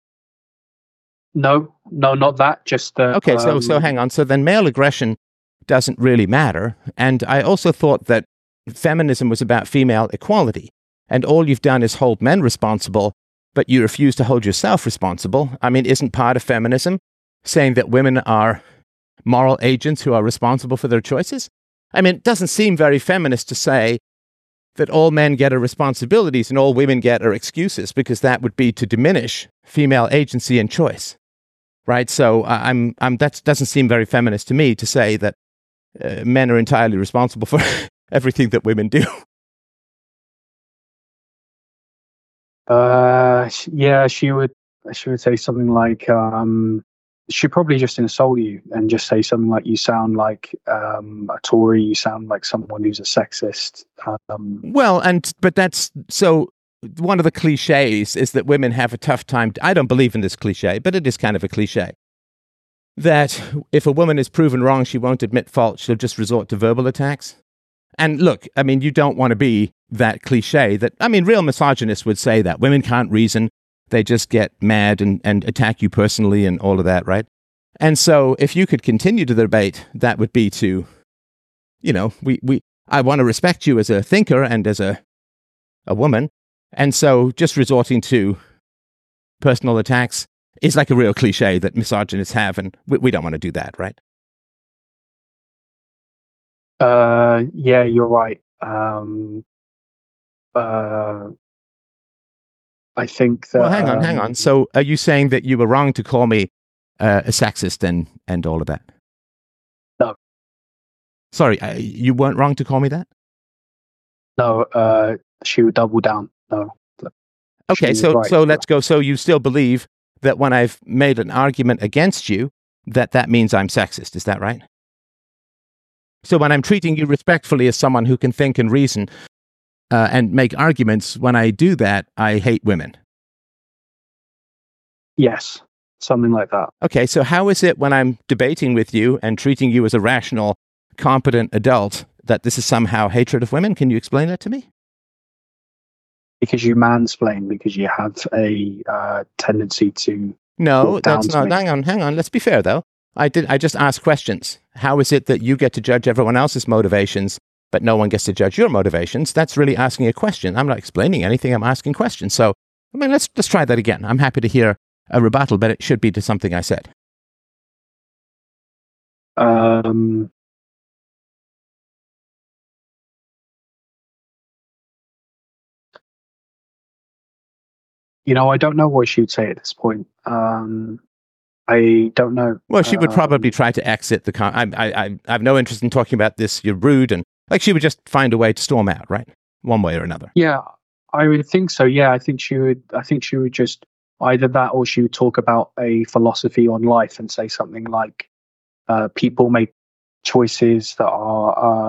No, not that. Just okay. So hang on. So then, male aggression doesn't really matter. And I also thought that feminism was about female equality, and all you've done is hold men responsible, but you refuse to hold yourself responsible. I mean, isn't part of feminism saying that women are moral agents who are responsible for their choices? I mean, it doesn't seem very feminist to say that all men get are responsibilities and all women get are excuses, because that would be to diminish female agency and choice, right? So that doesn't seem very feminist to me to say that men are entirely responsible for everything that women do. Yeah, she would say something like, she'd probably just insult you and just say something like, you sound like a Tory, you sound like someone who's a sexist. But that's so. One of the cliches is that women have a tough time. I don't believe in this cliche, but it is kind of a cliche. That if a woman is proven wrong, she won't admit fault. She'll just resort to verbal attacks. And look, I mean, you don't want to be that cliche real misogynists would say that women can't reason. They just get mad and attack you personally and all of that, right? And so if you could continue the debate, that would be to, I want to respect you as a thinker and as a woman. And so just resorting to personal attacks is like a real cliche that misogynists have, and we don't want to do that, right? Yeah, you're right. I think that... Well, hang on. So are you saying that you were wrong to call me a sexist and all of that? No. Sorry, you weren't wrong to call me that? No, she would double down. No. Okay, so let's go. So you still believe that when I've made an argument against you, that means I'm sexist, is that right? So when I'm treating you respectfully as someone who can think and reason and make arguments, when I do that, I hate women. Yes, something like that. Okay, so how is it when I'm debating with you and treating you as a rational, competent adult that this is somehow hatred of women? Can you explain that to me? Because you mansplain, because you have a tendency to... No, that's not... Hang on. Let's be fair, though. I just asked questions. How is it that you get to judge everyone else's motivations, but no one gets to judge your motivations? That's really asking a question. I'm not explaining anything. I'm asking questions. So, let's try that again. I'm happy to hear a rebuttal, but it should be to something I said. I don't know what she would say at this point. I don't know. Well, she would probably try to exit the I have no interest in talking about this. You're rude, and like she would just find a way to storm out, right? One way or another. Yeah, I would think so. Yeah, I think she would just either that, or she would talk about a philosophy on life and say something like, "People make choices that are,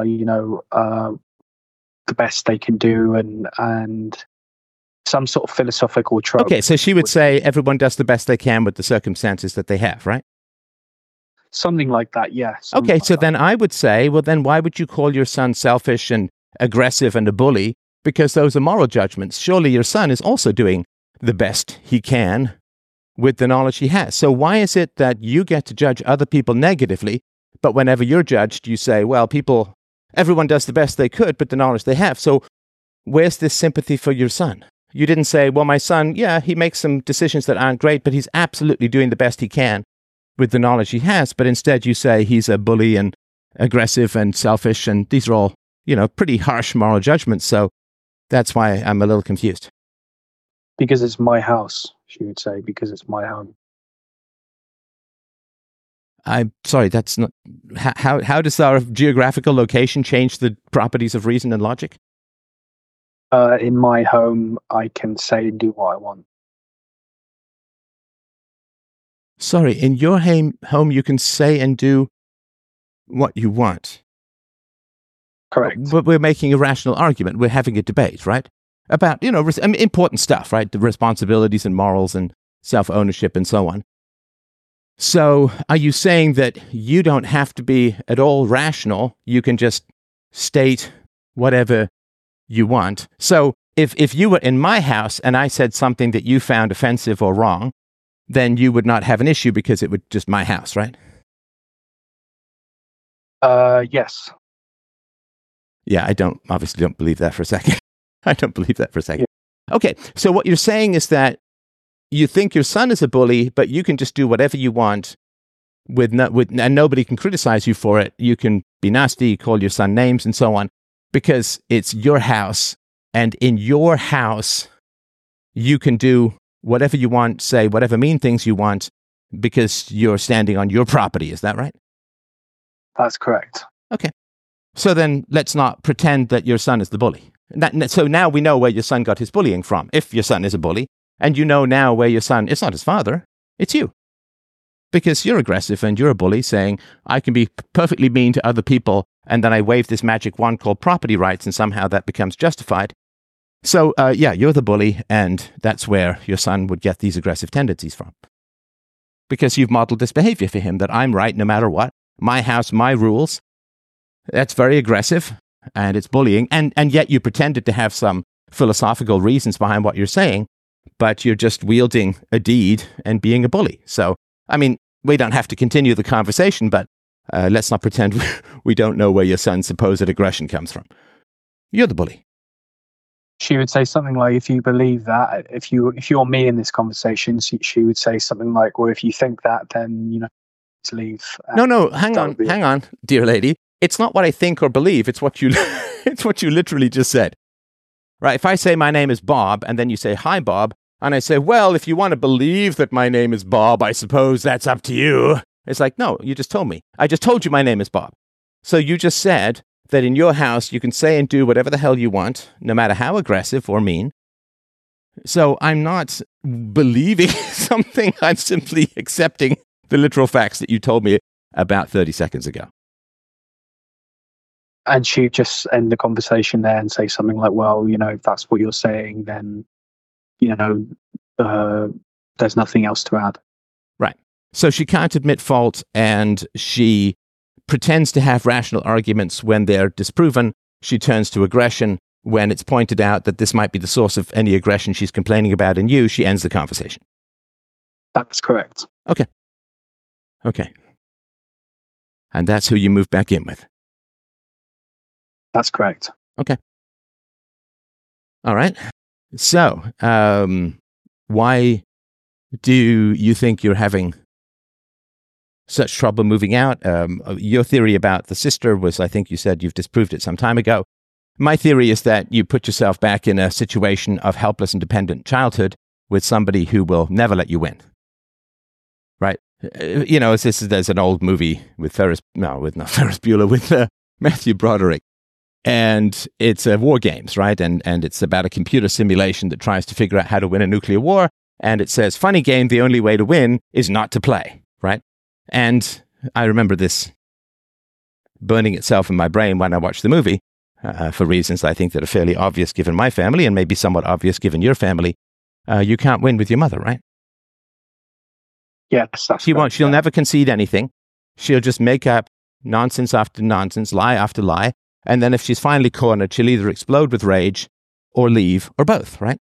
the best they can do," and some sort of philosophical trope. Okay, so she would say everyone does the best they can with the circumstances that they have, right? Something like that, yeah. Okay, so then I would say, well, then why would you call your son selfish and aggressive and a bully? Because those are moral judgments. Surely your son is also doing the best he can with the knowledge he has. So why is it that you get to judge other people negatively, but whenever you're judged, you say, well, everyone does the best they could with the knowledge they have. So where's this sympathy for your son? You didn't say, well, my son, yeah, he makes some decisions that aren't great, but he's absolutely doing the best he can with the knowledge he has. But instead you say he's a bully and aggressive and selfish, and these are all, pretty harsh moral judgments. So that's why I'm a little confused. Because it's my house, she would say, because it's my home. I'm sorry, that's not... How does our geographical location change the properties of reason and logic? In my home, I can say and do what I want. Sorry, in your home, you can say and do what you want. Correct. But we're making a rational argument. We're having a debate, right? About, important stuff, right? The responsibilities and morals and self-ownership and so on. So are you saying that you don't have to be at all rational? You can just state whatever you want. So if you were in my house and I said something that you found offensive or wrong, then you would not have an issue because it would just my house, right? Yes. Yeah, I obviously don't believe that for a second. I don't believe that for a second. Yeah. Okay, so what you're saying is that you think your son is a bully, but you can just do whatever you want and nobody can criticize you for it. You can be nasty, call your son names and so on, because it's your house, and in your house, you can do whatever you want, say whatever mean things you want, because you're standing on your property. Is that right? That's correct. Okay. So then let's not pretend that your son is the bully. So now we know where your son got his bullying from, if your son is a bully, and you know now where your son, it's not his father, it's you. Because you're aggressive and you're a bully, saying, I can be perfectly mean to other people, and then I wave this magic wand called property rights, and somehow that becomes justified. So, you're the bully, and that's where your son would get these aggressive tendencies from. Because you've modeled this behavior for him, that I'm right no matter what, my house, my rules. That's very aggressive, and it's bullying, and yet you pretended to have some philosophical reasons behind what you're saying, but you're just wielding a deed and being a bully. So, we don't have to continue the conversation, but let's not pretend we don't know where your son's supposed aggression comes from. You're the bully. She would say something like, if you believe that, if you're me in this conversation, she would say something like, well, if you think that, then, let's leave. No, hang on, dear lady. It's not what I think or believe. It's what you literally just said. Right? If I say my name is Bob, and then you say, hi, Bob, and I say, well, if you want to believe that my name is Bob, I suppose that's up to you. It's like, no, you just told me. I just told you my name is Bob. So you just said that in your house, you can say and do whatever the hell you want, no matter how aggressive or mean. So I'm not believing something. I'm simply accepting the literal facts that you told me about 30 seconds ago. And she'd just end the conversation there and say something like, well, if that's what you're saying, then, there's nothing else to add. Right. So she can't admit fault, and she pretends to have rational arguments when they're disproven. She turns to aggression when it's pointed out that this might be the source of any aggression she's complaining about in you. She ends the conversation. That's correct. Okay. And that's who you move back in with. That's correct. Okay. All right. So, why do you think you're having such trouble moving out? Your theory about the sister was, I think you said you've disproved it some time ago. My theory is that you put yourself back in a situation of helpless and dependent childhood with somebody who will never let you win. Right? there's an old movie with Ferris Bueller, with Matthew Broderick. And it's war games, right? And it's about a computer simulation that tries to figure out how to win a nuclear war. And it says, funny game, the only way to win is not to play, right? And I remember this burning itself in my brain when I watched the movie, for reasons I think that are fairly obvious given my family and maybe somewhat obvious given your family. You can't win with your mother, right? Yes, that's She'll never concede anything. She'll just make up nonsense after nonsense, lie after lie. And then if she's finally cornered, she'll either explode with rage or leave or both, right?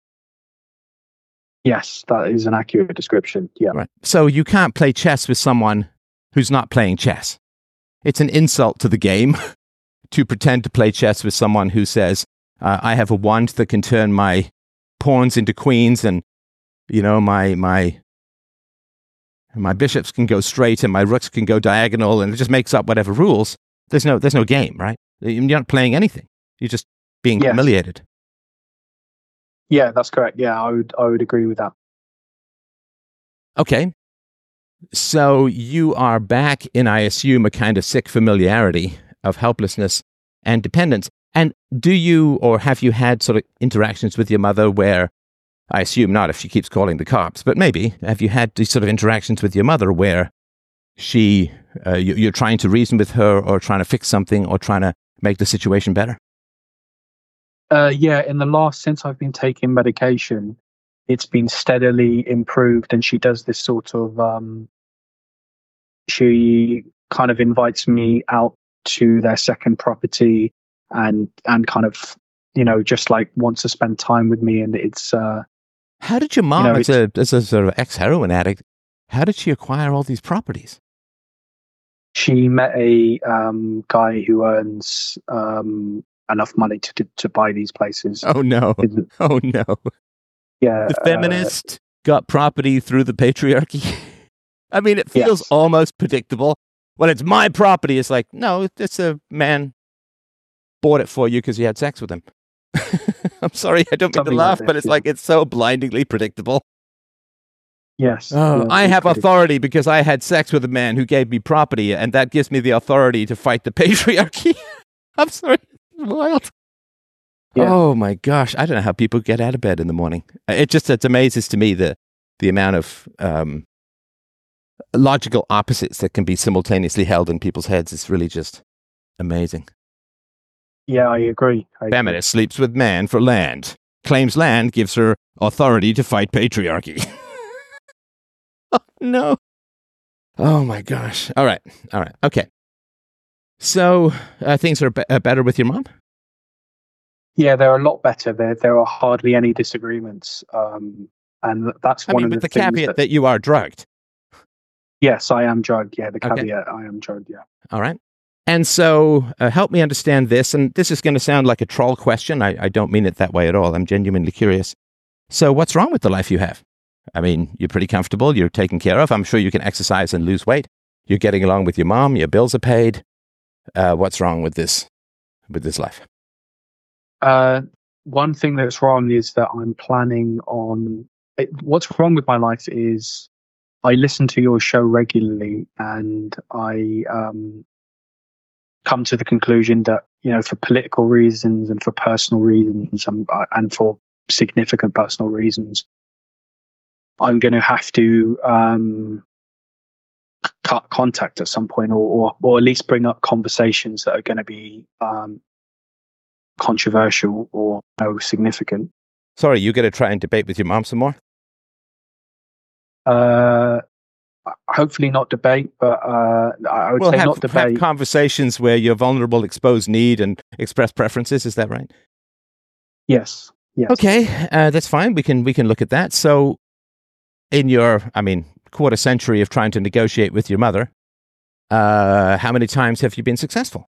Yes, that is an accurate description. Yeah. Right. So you can't play chess with someone who's not playing chess. It's an insult to the game to pretend to play chess with someone who says, I have a wand that can turn my pawns into queens, and, my bishops can go straight and my rooks can go diagonal, and it just makes up whatever rules. There's no game, right? You're not playing anything. You're just being humiliated. Yeah, that's correct. Yeah, I would agree with that. Okay. So you are back in, I assume, a kind of sick familiarity of helplessness and dependence. And do you, or have you had sort of interactions with your mother where, I assume not if she keeps calling the cops, but maybe, have you had these sort of interactions with your mother where you're trying to reason with her or trying to fix something or trying to make the situation better? Yeah, since I've been taking medication, it's been steadily improved, and she does this sort of, she kind of invites me out to their second property and kind of, just like wants to spend time with me. And it's, how did your mom, as a sort of ex-heroin addict, how did she acquire all these properties? She met a guy who earns enough money to buy these places. Oh no! Oh no! Yeah, the feminist got property through the patriarchy. I mean, it feels almost predictable. When it's my property, it's like, no, it's a man bought it for you because you had sex with him. I'm sorry, I don't mean to laugh, but it's like it's so blindingly predictable. Yes. Oh, I have authority because I had sex with a man who gave me property, and that gives me the authority to fight the patriarchy. I'm sorry, it's wild. Yeah. Oh my gosh, I don't know how people get out of bed in the morning. It amazes to me the amount of logical opposites that can be simultaneously held in people's heads. It's really just amazing. Yeah, I agree. Feminist sleeps with man for land. Claims land gives her authority to fight patriarchy. Oh, no. Oh, my gosh. All right. Okay. So things are better with your mom? Yeah, they're a lot better. There are hardly any disagreements. And that's one of the things. With the caveat that you are drugged. Yes, I am drugged. Yeah, the caveat, I am drugged. Yeah. All right. And so help me understand this. And this is going to sound like a troll question. I don't mean it that way at all. I'm genuinely curious. So what's wrong with the life you have? I mean, you're pretty comfortable. You're taken care of. I'm sure you can exercise and lose weight. You're getting along with your mom. Your bills are paid. What's wrong with this life? One thing that's wrong is that I'm planning on... What's wrong with my life is I listen to your show regularly, and I come to the conclusion that, for political reasons and for personal reasons and for significant personal reasons, I'm going to have to cut contact at some point, or at least bring up conversations that are going to be controversial or significant. Sorry, you going to try and debate with your mom some more? Hopefully not debate, but I would say not debate. Have conversations where you're vulnerable, expose need, and express preferences. Is that right? Yes. Okay, that's fine. We can look at that. So, in your, quarter century of trying to negotiate with your mother, how many times have you been successful?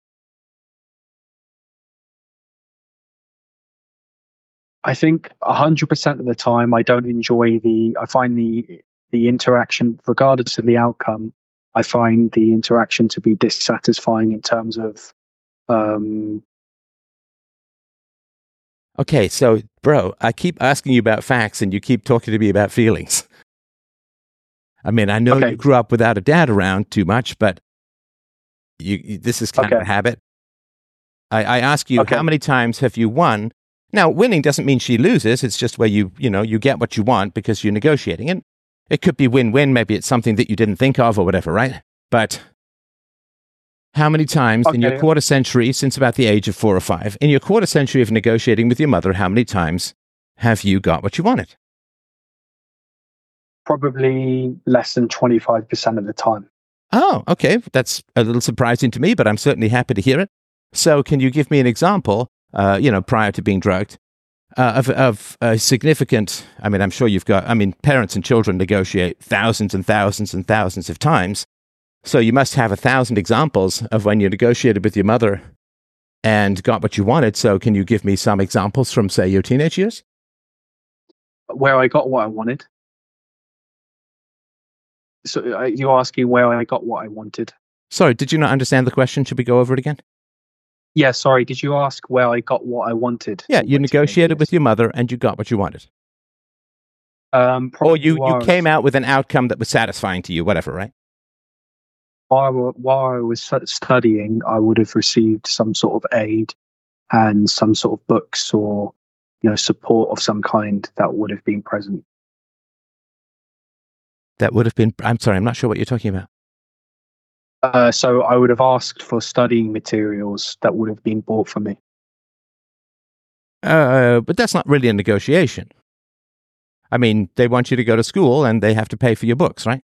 I think 100% of the time I don't enjoy I find the interaction, regardless of the outcome, I find the interaction to be dissatisfying in terms of... Okay, so, bro, I keep asking you about facts and you keep talking to me about feelings. I mean, I know you grew up without a dad around too much, but this is kind of a habit. I ask you, how many times have you won? Now, winning doesn't mean she loses. It's just where you get what you want because you're negotiating. And it could be win-win. Maybe it's something that you didn't think of or whatever, right? But how many times in your quarter century, since about the age of 4 or 5, in your quarter century of negotiating with your mother, how many times have you got what you wanted? Probably less than 25% of the time. Oh, okay. That's a little surprising to me, but I'm certainly happy to hear it. So can you give me an example, prior to being drugged, of a significant, I mean, I'm sure parents and children negotiate thousands and thousands and thousands of times. So you must have 1,000 examples of when you negotiated with your mother and got what you wanted. So can you give me some examples from, say, your teenage years? Where I got what I wanted. So you're asking where I got what I wanted. Sorry, did you not understand the question? Should we go over it again? Yeah, sorry. Did you ask where I got what I wanted? Yeah, you negotiated with your mother and you got what you wanted. Or you came out with an outcome that was satisfying to you, whatever, right? While I was studying, I would have received some sort of aid and some sort of books or support of some kind that would have been present. That would have been, I'm sorry, I'm not sure what you're talking about. So I would have asked for studying materials that would have been bought for me. But that's not really a negotiation. I mean, they want you to go to school and they have to pay for your books, right?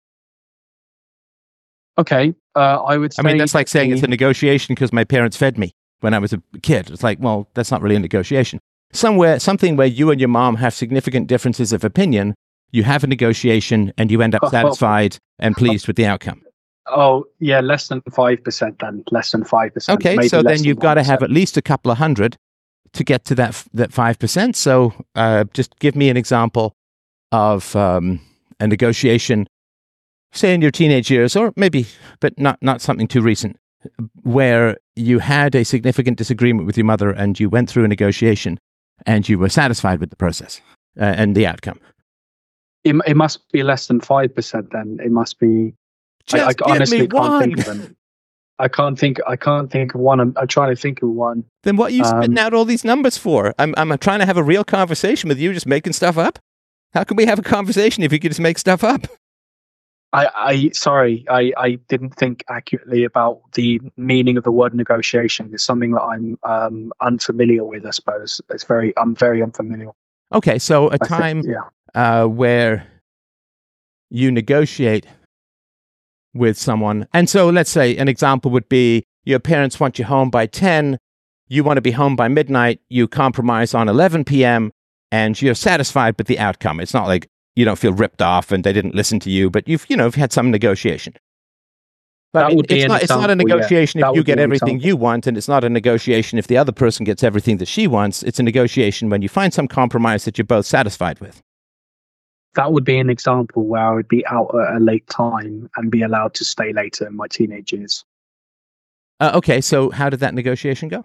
Okay, I would say... I mean, that's like saying it's a negotiation because my parents fed me when I was a kid. It's like, well, that's not really a negotiation. Something where you and your mom have significant differences of opinion, you have a negotiation and you end up satisfied and pleased with the outcome. Oh, yeah, less than 5% then. Less than 5%. Okay, so then you've got to have at least a couple of hundred to get to that 5%. So just give me an example of a negotiation, say in your teenage years, or maybe, but not something too recent, where you had a significant disagreement with your mother and you went through a negotiation and you were satisfied with the process and the outcome. It must be less than 5% then. It must be... I honestly can't think of them. I can't think of one. I'm trying to think of one. Then what are you spitting out all these numbers for? I'm trying to have a real conversation with you, just making stuff up. How can we have a conversation if you could just make stuff up? Sorry, I didn't think accurately about the meaning of the word negotiation. It's something that I'm unfamiliar with, I suppose. I'm very unfamiliar. Okay, so where you negotiate with someone. And so let's say an example would be your parents want you home by 10, you want to be home by midnight, you compromise on 11 p.m., and you're satisfied with the outcome. It's not like you don't feel ripped off and they didn't listen to you, but you've had some negotiation. But it's not a negotiation if you get everything you want, and it's not a negotiation if the other person gets everything that she wants. It's a negotiation when you find some compromise that you're both satisfied with. That would be an example where I would be out at a late time and be allowed to stay later in my teenage years. Okay, so how did that negotiation go?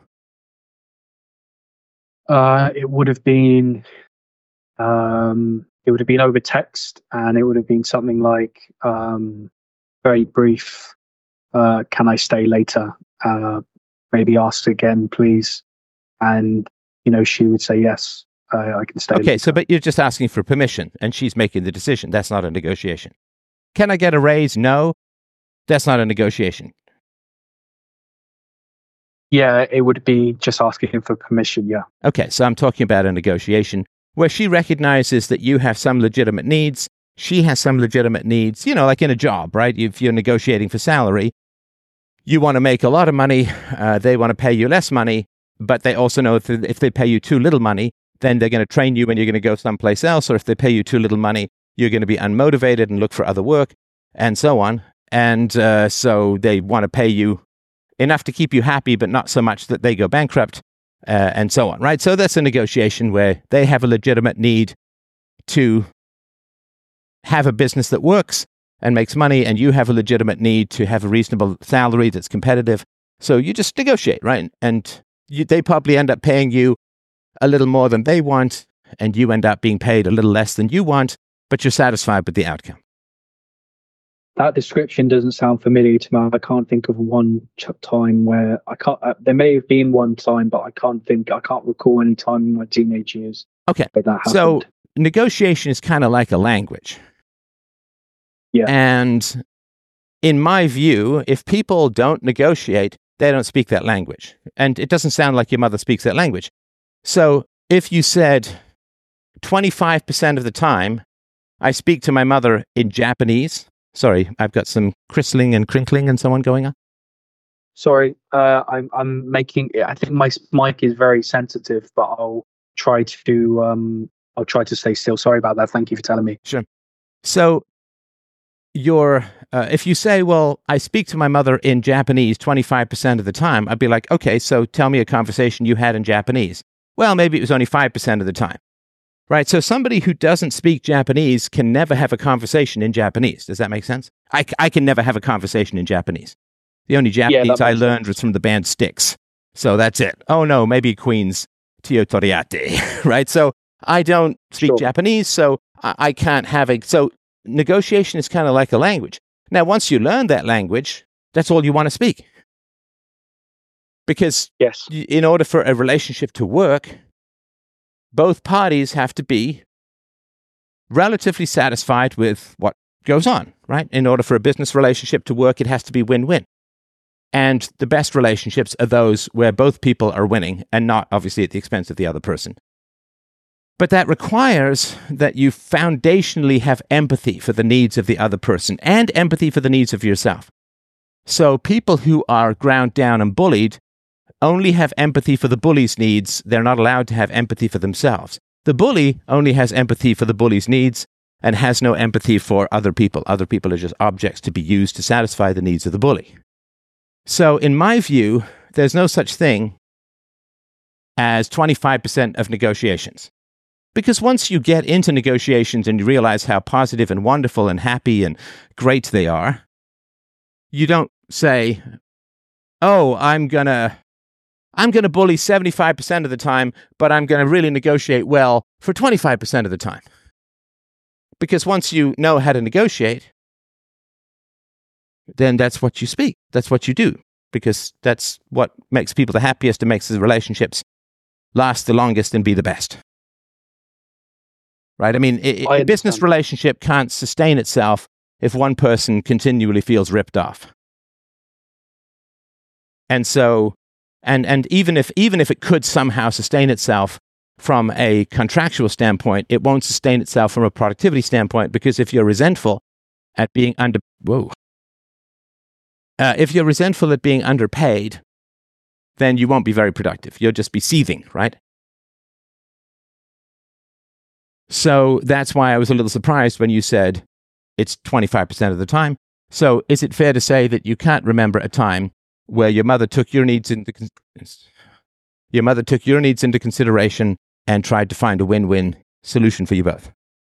It would have been over text, and it would have been something like very brief. Can I stay later? Maybe ask again, please. And she would say yes. I can stay. Okay, but you're just asking for permission, and she's making the decision. That's not a negotiation. Can I get a raise? No, that's not a negotiation. Yeah, it would be just asking for permission, yeah. Okay, so I'm talking about a negotiation where she recognizes that you have some legitimate needs, she has some legitimate needs, like in a job, right? If you're negotiating for salary, you want to make a lot of money, they want to pay you less money, but they also know if they pay you too little money, then they're going to train you and you're going to go someplace else, or if they pay you too little money, you're going to be unmotivated and look for other work, and so on. And so they want to pay you enough to keep you happy, but not so much that they go bankrupt, and so on, right? So that's a negotiation where they have a legitimate need to have a business that works and makes money, and you have a legitimate need to have a reasonable salary that's competitive. So you just negotiate, right? And they probably end up paying you a little more than they want, and you end up being paid a little less than you want, but you're satisfied with the outcome. That description doesn't sound familiar to me. I can't think of one time where I can't. There may have been one time, but I can't recall any time in my teenage years. Okay, where that happened. So negotiation is kind of like a language. Yeah. And in my view, if people don't negotiate, they don't speak that language. And it doesn't sound like your mother speaks that language. So if you said 25% of the time, I speak to my mother in Japanese. Sorry, I've got some crystling and crinkling and so on going on. Sorry, I'm making. I think my mic is very sensitive, but I'll try to stay still. Sorry about that. Thank you for telling me. Sure. So if you say, well, I speak to my mother in Japanese 25% of the time, I'd be like, okay, so tell me a conversation you had in Japanese. Well, maybe it was only 5% of the time. Right, so somebody who doesn't speak Japanese can never have a conversation in Japanese. Does that make sense? I can never have a conversation in Japanese. The only Japanese I learned was from the band Styx. So that's it. Oh no, maybe Queen's Tio Toriate, right? So I don't speak Japanese, so I can't have a... So negotiation is kind of like a language. Now, once you learn that language, that's all you want to speak. Because in order for a relationship to work, both parties have to be relatively satisfied with what goes on, right? In order for a business relationship to work, it has to be win-win. And the best relationships are those where both people are winning and not obviously at the expense of the other person. But that requires that you foundationally have empathy for the needs of the other person and empathy for the needs of yourself. So people who are ground down and bullied only have empathy for the bully's needs. They're not allowed to have empathy for themselves. The bully only has empathy for the bully's needs and has no empathy for other people. Other people are just objects to be used to satisfy the needs of the bully. So in my view, there's no such thing as 25% of negotiations. Because once you get into negotiations and you realize how positive and wonderful and happy and great they are, you don't say, oh, I'm going to bully 75% of the time, but I'm going to really negotiate well for 25% of the time. Because once you know how to negotiate, then that's what you speak. That's what you do. Because that's what makes people the happiest and makes the relationships last the longest and be the best. Right? I mean, a business relationship can't sustain itself if one person continually feels ripped off. And so... And even if it could somehow sustain itself from a contractual standpoint, it won't sustain itself from a productivity standpoint, because if you're resentful at being underpaid, then you won't be very productive. You'll just be seething, right? So that's why I was a little surprised when you said it's 25% of the time. So is it fair to say that you can't remember a time where your mother took your needs into consideration and tried to find a win-win solution for you both?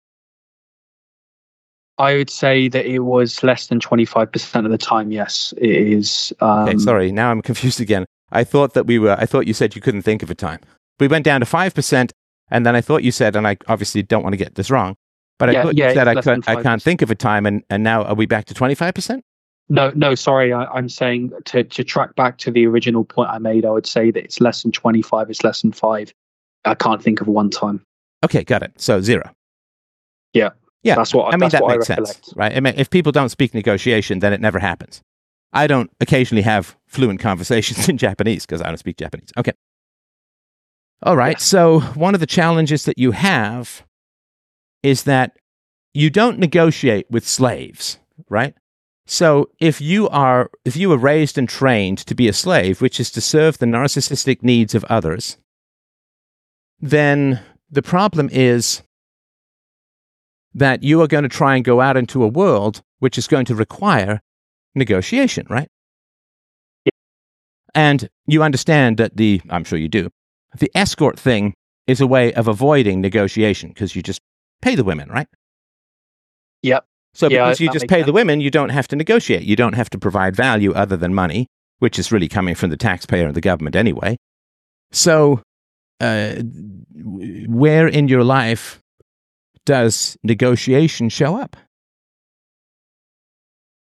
I would say that it was less than 25% of the time. Yes, it is. Okay, sorry. Now I'm confused again. I thought you said you couldn't think of a time. We went down to 5%, and then I thought you said, and I obviously don't want to get this wrong, but I thought you said I can't think of a time, and now are we back to 25%? No, sorry. I'm saying to track back to the original point I made, I would say that it's less than 25, it's less than 5. I can't think of one time. Okay, got it. So 0. Yeah. Yeah, that's what that makes sense, right? I mean, if people don't speak negotiation, then it never happens. I don't occasionally have fluent conversations in Japanese because I don't speak Japanese. Okay. All right. Yes. So one of the challenges that you have is that you don't negotiate with slaves, right? So if you were raised and trained to be a slave, which is to serve the narcissistic needs of others, then the problem is that you are going to try and go out into a world which is going to require negotiation, right? Yeah. And you understand that I'm sure you do, the escort thing is a way of avoiding negotiation because you just pay the women, right? Yep. So because you just pay the women, you don't have to negotiate. You don't have to provide value other than money, which is really coming from the taxpayer and the government anyway. So where in your life does negotiation show up?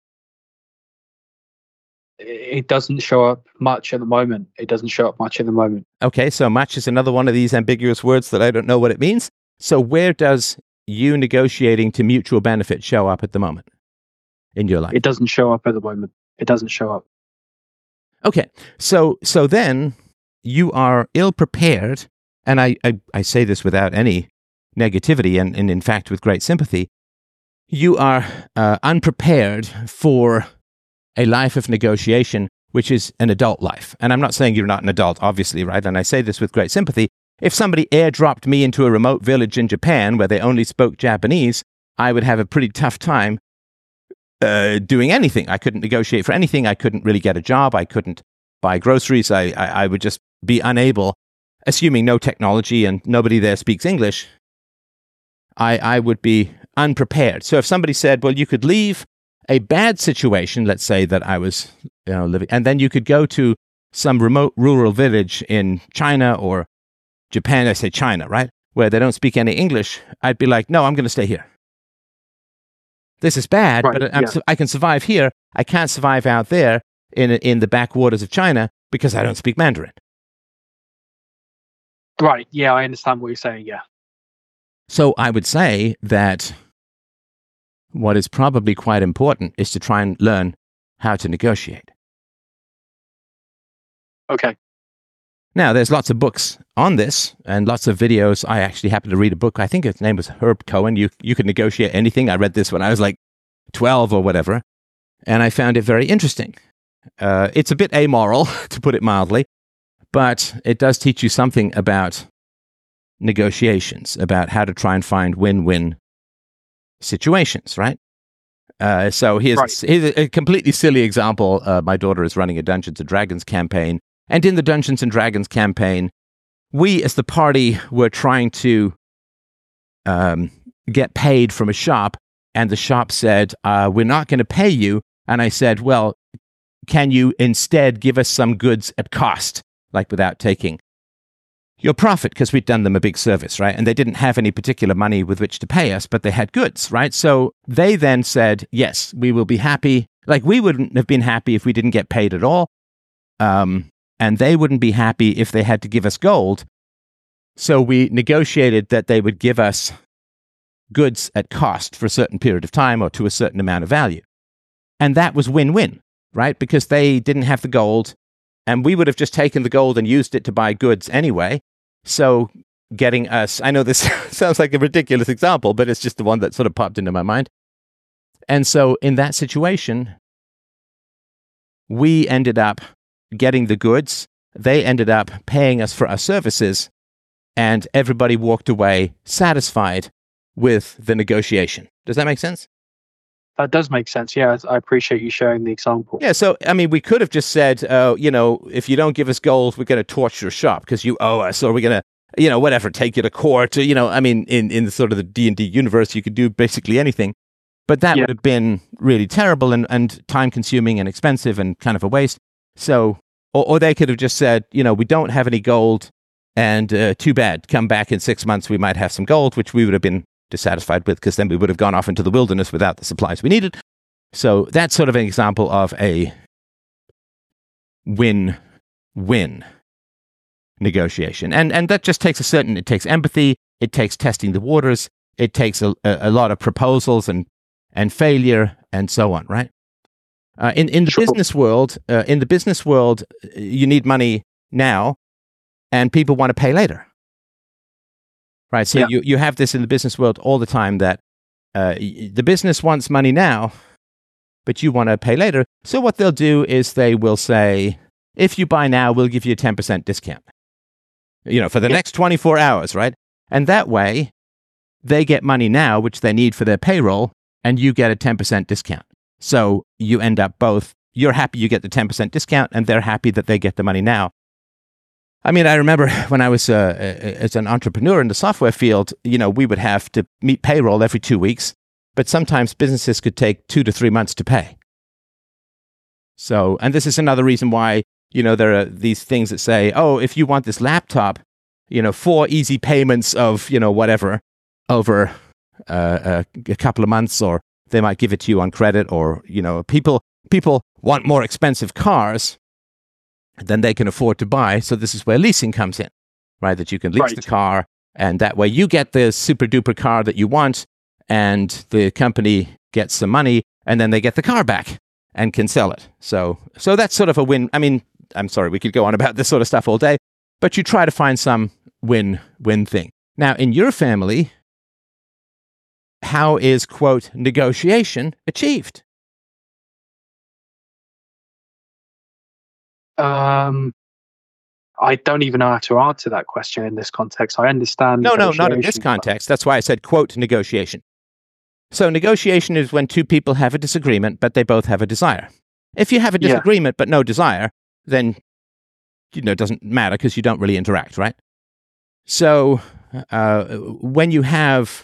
It doesn't show up much at the moment. Okay, so much is another one of these ambiguous words that I don't know what it means. So where does you negotiating to mutual benefit show up at the moment in your life? It doesn't show up at the moment. It doesn't show up. Okay, so then you are ill-prepared, and I say this without any negativity and in fact with great sympathy. You are unprepared for a life of negotiation, which is an adult life. And I'm not saying you're not an adult, obviously, right? And I say this with great sympathy. If somebody airdropped me into a remote village in Japan where they only spoke Japanese, I would have a pretty tough time doing anything. I couldn't negotiate for anything. I couldn't really get a job. I couldn't buy groceries. I would just be unable, assuming no technology and nobody there speaks English, I would be unprepared. So if somebody said, well, you could leave a bad situation, let's say that I was living, and then you could go to some remote rural village in China or Japan, I say China, right, where they don't speak any English, I'd be like, no, I'm going to stay here. This is bad, right, but I can survive here. I can't survive out there in the backwaters of China because I don't speak Mandarin. Right, yeah, I understand what you're saying, yeah. So I would say that what is probably quite important is to try and learn how to negotiate. Okay. Now, there's lots of books on this and lots of videos. I actually happened to read a book. I think his name was Herb Cohen. You could negotiate anything. I read this when I was like 12 or whatever, and I found it very interesting. It's a bit amoral, to put it mildly, but it does teach you something about negotiations, about how to try and find win-win situations, right? So here's a completely silly example. My daughter is running a Dungeons & Dragons campaign, and in the Dungeons & Dragons campaign, we as the party were trying to get paid from a shop, and the shop said, we're not going to pay you. And I said, well, can you instead give us some goods at cost, like without taking your profit, because we'd done them a big service, right? And they didn't have any particular money with which to pay us, but they had goods, right? So they then said, yes, we will be happy. Like, we wouldn't have been happy if we didn't get paid at all. And they wouldn't be happy if they had to give us gold. So we negotiated that they would give us goods at cost for a certain period of time or to a certain amount of value. And that was win-win, right? Because they didn't have the gold, and we would have just taken the gold and used it to buy goods anyway. So getting us, I know this sounds like a ridiculous example, but it's just the one that sort of popped into my mind. And so in that situation, we ended up getting the goods. They ended up paying us for our services, and everybody walked away satisfied with the negotiation. Does that make sense? That does make sense. Yeah, I appreciate you sharing the example. Yeah, so, I mean, we could have just said, if you don't give us gold, we're going to torch your shop because you owe us, or we're going to, whatever, take you to court. I mean, in the sort of the D&D universe, you could do basically anything. But that would have been really terrible and time-consuming and expensive and kind of a waste. So, or they could have just said, we don't have any gold, and too bad, come back in 6 months, we might have some gold, which we would have been dissatisfied with, because then we would have gone off into the wilderness without the supplies we needed. So that's sort of an example of a win-win negotiation. And that just takes it takes empathy, it takes testing the waters, it takes a lot of proposals and failure and so on, right? In the business world, you need money now, and people want to pay later. Right, so you have this in the business world all the time, that the business wants money now, but you want to pay later. So what they'll do is they will say, if you buy now, we'll give you a 10% discount, for the next 24 hours, right? And that way, they get money now, which they need for their payroll, and you get a 10% discount. So you end up you're happy you get the 10% discount, and they're happy that they get the money now. I mean, I remember when I was as an entrepreneur in the software field, we would have to meet payroll every 2 weeks, but sometimes businesses could take 2 to 3 months to pay. So, and this is another reason why, there are these things that say, oh, if you want this laptop, 4 easy payments of, whatever, over a couple of months, or they might give it to you on credit, or, people want more expensive cars than they can afford to buy. So this is where leasing comes in, right? That you can lease the car, and that way you get the super duper car that you want, and the company gets some money, and then they get the car back and can sell it. So that's sort of a win. I mean, I'm sorry, we could go on about this sort of stuff all day, but you try to find some win-win thing. Now, in your family, how is, quote, negotiation achieved? I don't even know how to answer that question in this context. I understand. No, not in this context. That's why I said, quote, negotiation. So negotiation is when two people have a disagreement, but they both have a desire. If you have a disagreement but no desire, then, it doesn't matter because you don't really interact, right? So when you have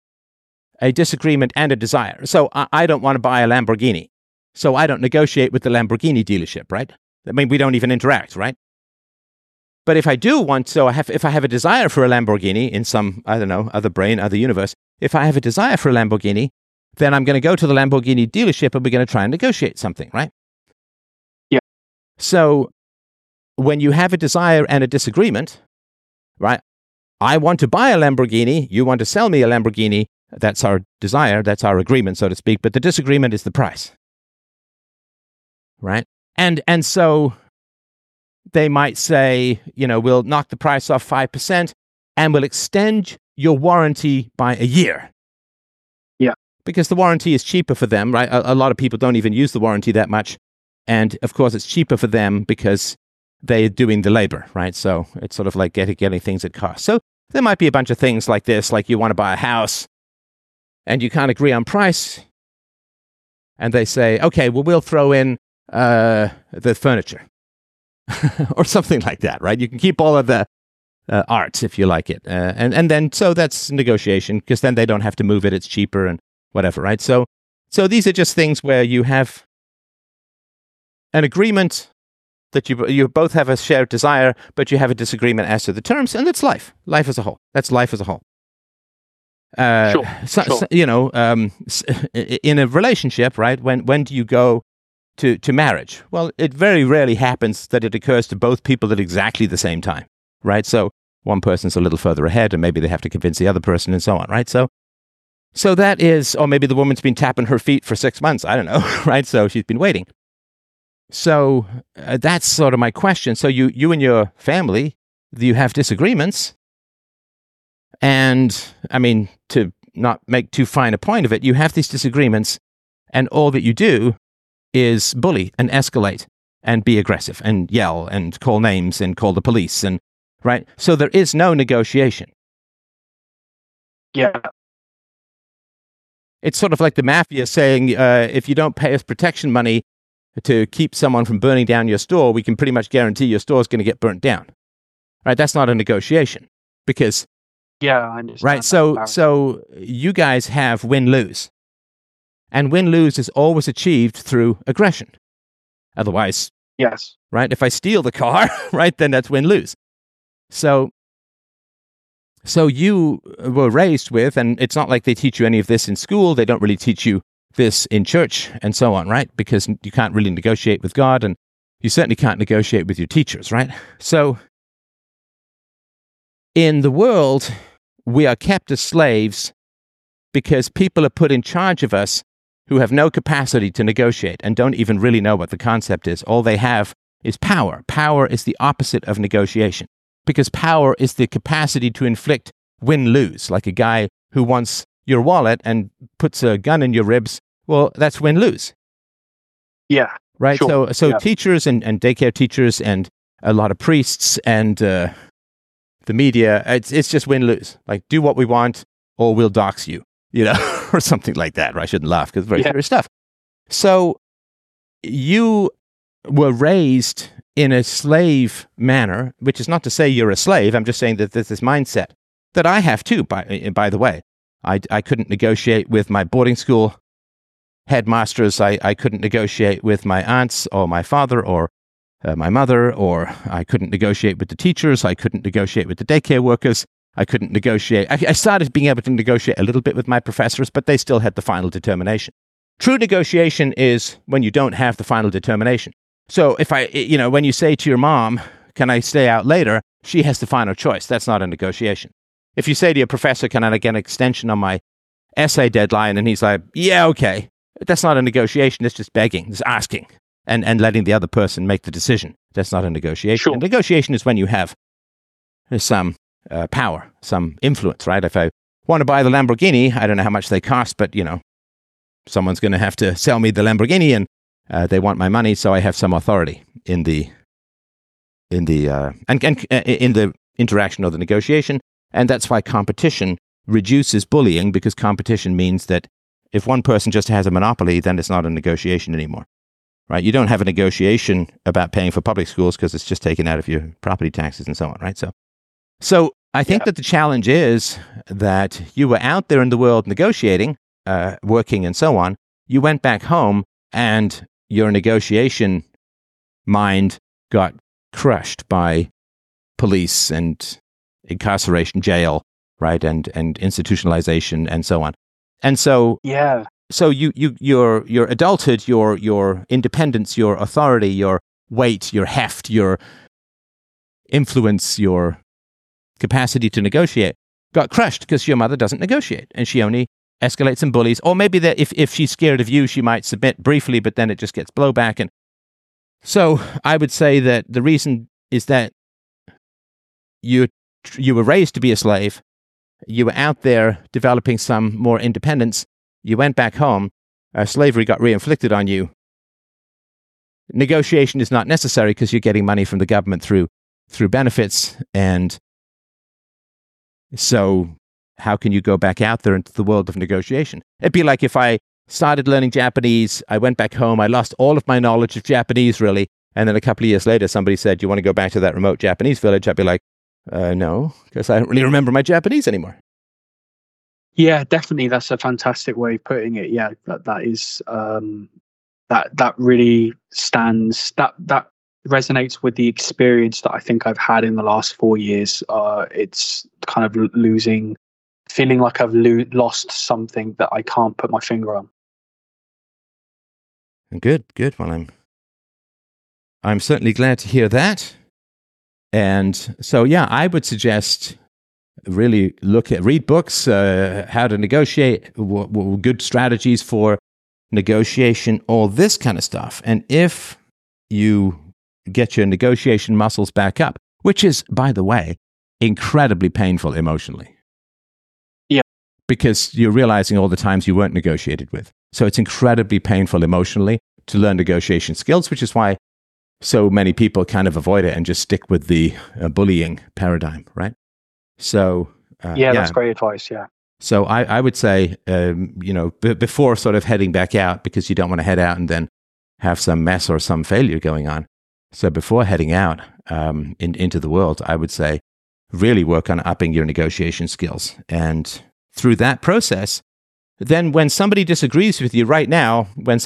a disagreement and a desire, so I don't want to buy a Lamborghini, so I don't negotiate with the Lamborghini dealership, right? I mean, we don't even interact, right? But if I do want, if I have a desire for a Lamborghini in some, I don't know, other brain, other universe, if I have a desire for a Lamborghini, then I'm going to go to the Lamborghini dealership and we're going to try and negotiate something, right? Yeah. So when you have a desire and a disagreement, right? I want to buy a Lamborghini, you want to sell me a Lamborghini, that's our desire, that's our agreement, so to speak, but the disagreement is the price, right? And so they might say, we'll knock the price off 5% and we'll extend your warranty by a year. Yeah. Because the warranty is cheaper for them, right? A lot of people don't even use the warranty that much. And of course, it's cheaper for them because they're doing the labor, right? So it's sort of like getting things at cost. So there might be a bunch of things like this, like you want to buy a house and you can't agree on price. And they say, okay, well, we'll throw in the furniture or something like that, right? You can keep all of the arts if you like it. And then, so that's negotiation because then they don't have to move it. It's cheaper and whatever, right? So these are just things where you have an agreement that you both have a shared desire, but you have a disagreement as to the terms, and it's life as a whole. That's life as a whole. Sure. So, in a relationship, right? When do you go to marriage? Well, it very rarely happens that it occurs to both people at exactly the same time, right? So one person's a little further ahead, and maybe they have to convince the other person, and so on, right? So that is, or maybe the woman's been tapping her feet for 6 months. I don't know, right? So she's been waiting. So that's sort of my question. So you and your family, you have disagreements. And I mean, to not make too fine a point of it, you have these disagreements and all that you do is bully and escalate and be aggressive and yell and call names and call the police and right. So there is no negotiation. Yeah. It's sort of like the mafia saying, if you don't pay us protection money to keep someone from burning down your store, we can pretty much guarantee your store is going to get burnt down. Right? That's not a negotiation because... Yeah, I understand. Right? So you guys have win-lose. And win-lose is always achieved through aggression. Otherwise... Yes. Right? If I steal the car, right, then that's win-lose. So you were raised with, and it's not like they teach you any of this in school. They don't really teach you this in church and so on, right? Because you can't really negotiate with God, and you certainly can't negotiate with your teachers, right? So in the world, we are kept as slaves because people are put in charge of us who have no capacity to negotiate and don't even really know what the concept is. All they have is power. Power is the opposite of negotiation because power is the capacity to inflict win-lose, like a guy who wants your wallet and puts a gun in your ribs. Well, that's win-lose. Yeah. Right? Sure. So teachers and daycare teachers and a lot of priests and the media, it's just win-lose. Like, do what we want or we'll dox you, or something like that. Right? I shouldn't laugh because it's very serious stuff. So you were raised in a slave manner, which is not to say you're a slave. I'm just saying that there's this mindset that I have too, by the way. I couldn't negotiate with my boarding school headmasters. I couldn't negotiate with my aunts or my father or my mother, or I couldn't negotiate with the teachers. I couldn't negotiate with the daycare workers. I couldn't negotiate. I started being able to negotiate a little bit with my professors, but they still had the final determination. True negotiation is when you don't have the final determination. So if when you say to your mom, can I stay out later? She has the final choice. That's not a negotiation. If you say to your professor, can I get an extension on my essay deadline? And he's like, yeah, okay. That's not a negotiation. That's just begging. It's asking and letting the other person make the decision. That's not a negotiation. Sure. A negotiation is when you have some power, some influence, right? If I want to buy the Lamborghini, I don't know how much they cost, but, someone's going to have to sell me the Lamborghini, and they want my money, so I have some authority in the interaction or the negotiation. And that's why competition reduces bullying, because competition means that if one person just has a monopoly, then it's not a negotiation anymore, right? You don't have a negotiation about paying for public schools because it's just taken out of your property taxes and so on, right? So I think that the challenge is that you were out there in the world negotiating, working and so on. You went back home and your negotiation mind got crushed by police and incarceration, jail, right, and institutionalization and so on. And so, so your adulthood, your independence, your authority, your weight, your heft, your influence, your capacity to negotiate got crushed because your mother doesn't negotiate, and she only escalates and bullies. Or maybe that if she's scared of you, she might submit briefly, but then it just gets blowback. And so I would say that the reason is that you were raised to be a slave. You were out there developing some more independence. You went back home. Slavery got reinflicted on you. Negotiation is not necessary because you're getting money from the government through benefits. And so how can you go back out there into the world of negotiation? It'd be like if I started learning Japanese, I went back home, I lost all of my knowledge of Japanese, really, and then a couple of years later, somebody said, do you want to go back to that remote Japanese village? I'd be like, no, because I don't really remember my Japanese anymore. Yeah, definitely. That's a fantastic way of putting it. Yeah, that is that really stands. That resonates with the experience that I think I've had in the last 4 years. It's kind of feeling like I've lost something that I can't put my finger on. Good. Well, I'm certainly glad to hear that. And so, yeah, I would suggest really read books, how to negotiate, good strategies for negotiation, all this kind of stuff. And if you get your negotiation muscles back up, which is, by the way, incredibly painful emotionally. Yeah. Because you're realizing all the times you weren't negotiated with. So it's incredibly painful emotionally to learn negotiation skills, which is why so many people kind of avoid it and just stick with the bullying paradigm, right? So that's great advice. Yeah. So I would say, before sort of heading back out, because you don't want to head out and then have some mess or some failure going on. So before heading out into the world, I would say really work on upping your negotiation skills. And through that process, then when somebody disagrees with you right now,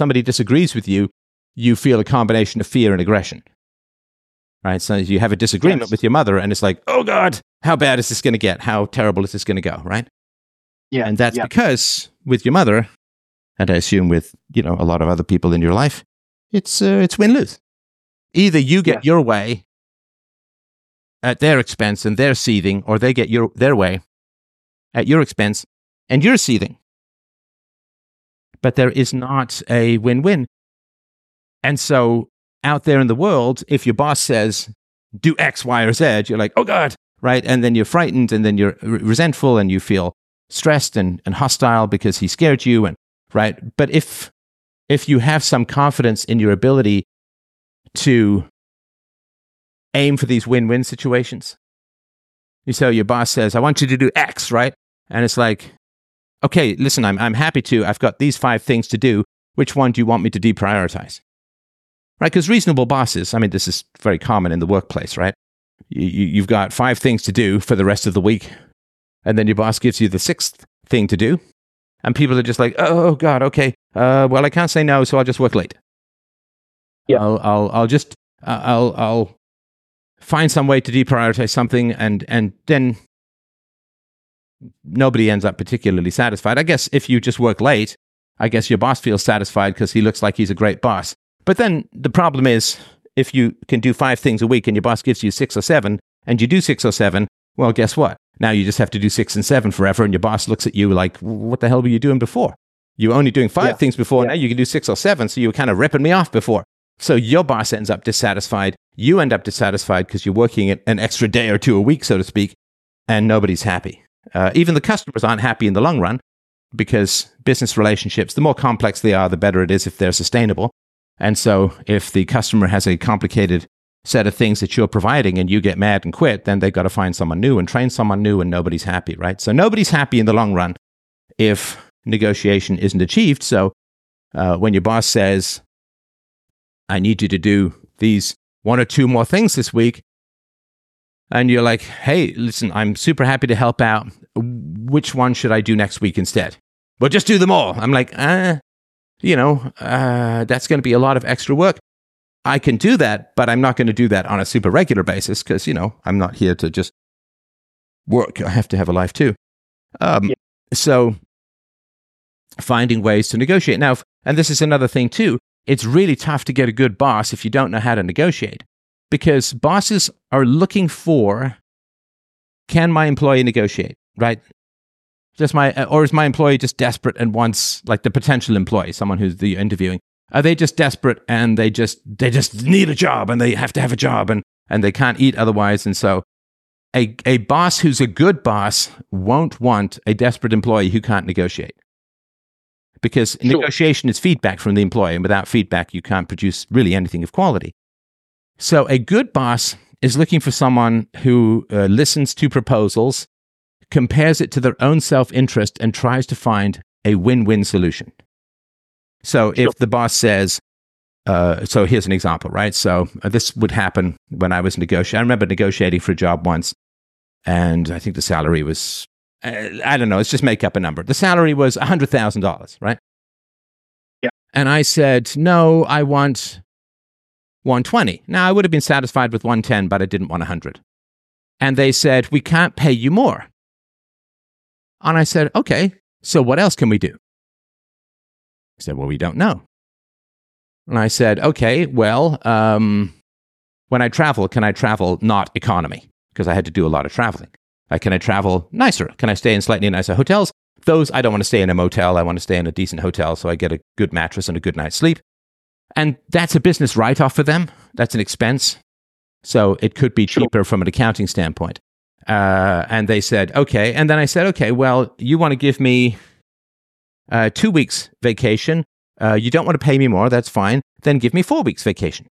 you feel a combination of fear and aggression. Right? So you have a disagreement with your mother and it's like, oh God, how bad is this going to get? How terrible is this going to go? Right? Yeah. And that's because with your mother, and I assume with, a lot of other people in your life, it's win-lose. Either you get your way at their expense and they're seething, or they get their way at your expense and you're seething. But there is not a win-win. And so out there in the world, if your boss says, do X, Y, or Z, you're like, oh God, right? And then you're frightened and then you're resentful and you feel stressed and hostile because he scared you. And right. But if you have some confidence in your ability to aim for these win-win situations, so your boss says, I want you to do X, right? And it's like, okay, listen, I'm happy to. I've got these 5 things to do. Which one do you want me to deprioritize? Right? Because reasonable bosses, this is very common in the workplace, right? You've got 5 things to do for the rest of the week. And then your boss gives you the 6th thing to do. And people are just like, oh God, okay. Well, I can't say no, so I'll just work late. Yeah. I'll find some way to deprioritize something, and then nobody ends up particularly satisfied. I guess if you just work late I guess your boss feels satisfied because he looks like he's a great boss. But then the problem is, if you can do 5 things a week and your boss gives you 6 or 7, and you do 6 or 7, well, guess what? Now you just have to do 6 and 7 forever, and your boss looks at you like, what the hell were you doing before? You were only doing 5 things before, now you can do 6 or 7, so you were kind of ripping me off before. So your boss ends up dissatisfied, you end up dissatisfied because you're working an extra day or 2 a week, so to speak, and nobody's happy. Even the customers aren't happy in the long run, because business relationships, the more complex they are, the better it is if they're sustainable. And so if the customer has a complicated set of things that you're providing and you get mad and quit, then they've got to find someone new and train someone new, and nobody's happy, right? So nobody's happy in the long run if negotiation isn't achieved. So when your boss says, I need you to do these 1 or 2 more things this week, and you're like, hey, listen, I'm super happy to help out. Which one should I do next week instead? Well, just do them all. I'm like, that's going to be a lot of extra work. I can do that, but I'm not going to do that on a super regular basis because, I'm not here to just work. I have to have a life too. So finding ways to negotiate. Now, and this is another thing too, it's really tough to get a good boss if you don't know how to negotiate, because bosses are looking for, can my employee negotiate, right? Or is my employee just desperate and wants, like the potential employee, someone who's the interviewing, are they just desperate and they just need a job and they have to have a job and they can't eat otherwise? And so a boss who's a good boss won't want a desperate employee who can't negotiate. Because negotiation is feedback from the employee, and without feedback, you can't produce really anything of quality. So a good boss is looking for someone who listens to proposals, compares it to their own self-interest, and tries to find a win-win solution. So if the boss says, so here's an example, right? So this would happen when I was negotiating. I remember negotiating for a job once, and I think the salary was, I don't know, let's just make up a number. The salary was $100,000, right? Yeah. And I said, no, I want 120. Now, I would have been satisfied with 110, but I didn't want 100. And they said, we can't pay you more. And I said, okay, so what else can we do? He said, well, we don't know. And I said, okay, well, when I travel, can I travel not economy? Because I had to do a lot of traveling. Can I travel nicer? Can I stay in slightly nicer hotels? Those, I don't want to stay in a motel. I want to stay in a decent hotel so I get a good mattress and a good night's sleep. And that's a business write-off for them. That's an expense. So it could be cheaper from an accounting standpoint. And they said, okay. And then I said, okay, well, you want to give me 2 weeks vacation. You don't want to pay me more. That's fine. Then give me 4 weeks vacation.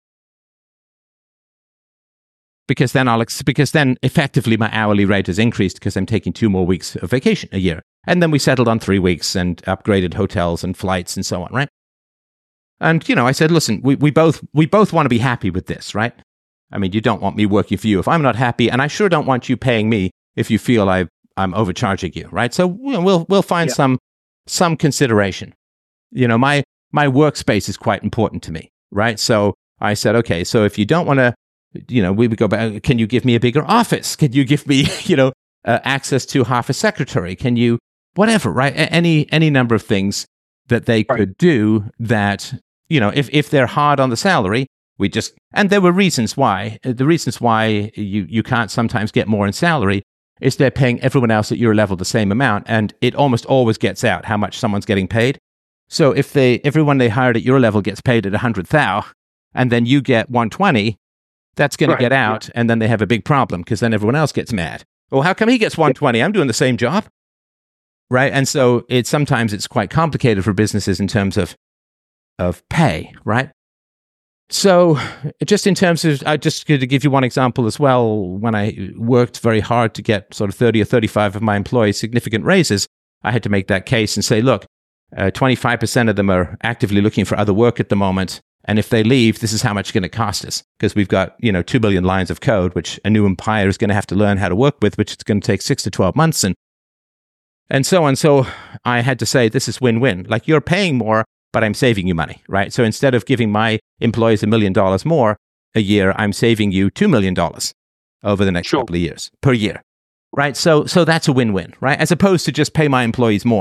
Because then effectively my hourly rate has increased because I'm taking 2 more weeks of vacation a year. And then we settled on 3 weeks and upgraded hotels and flights and so on, right? And, I said, listen, we both want to be happy with this, right? I mean, you don't want me working for you if I'm not happy, and I sure don't want you paying me if you feel I'm overcharging you, right? So we'll find some consideration. My workspace is quite important to me, right? So I said, okay, so if you don't want to, we would go back, can you give me a bigger office? Can you give me, access to half a secretary? Can you, whatever, right? Any number of things that they could do that, if they're hard on the salary, and there were reasons why. The reasons why you can't sometimes get more in salary is they're paying everyone else at your level the same amount, and it almost always gets out how much someone's getting paid. So if everyone they hired at your level gets paid at 100,000, and then you get 120, that's going to get out, and then they have a big problem because then everyone else gets mad. Well, how come he gets 120? I'm doing the same job, right? And so sometimes it's quite complicated for businesses in terms of pay, right? So just in terms of, just to give you one example as well, when I worked very hard to get sort of 30 or 35 of my employees significant raises, I had to make that case and say, look, 25% of them are actively looking for other work at the moment. And if they leave, this is how much it's going to cost us, because we've got 2 billion lines of code, which a new employer is going to have to learn how to work with, which it's going to take 6 to 12 months and so on. So I had to say, this is win-win. Like, you're paying more, but I'm saving you money, right? So instead of giving my employees $1 million more a year, I'm saving you $2 million over the next couple of years per year, right? So that's a win-win, right? As opposed to just pay my employees more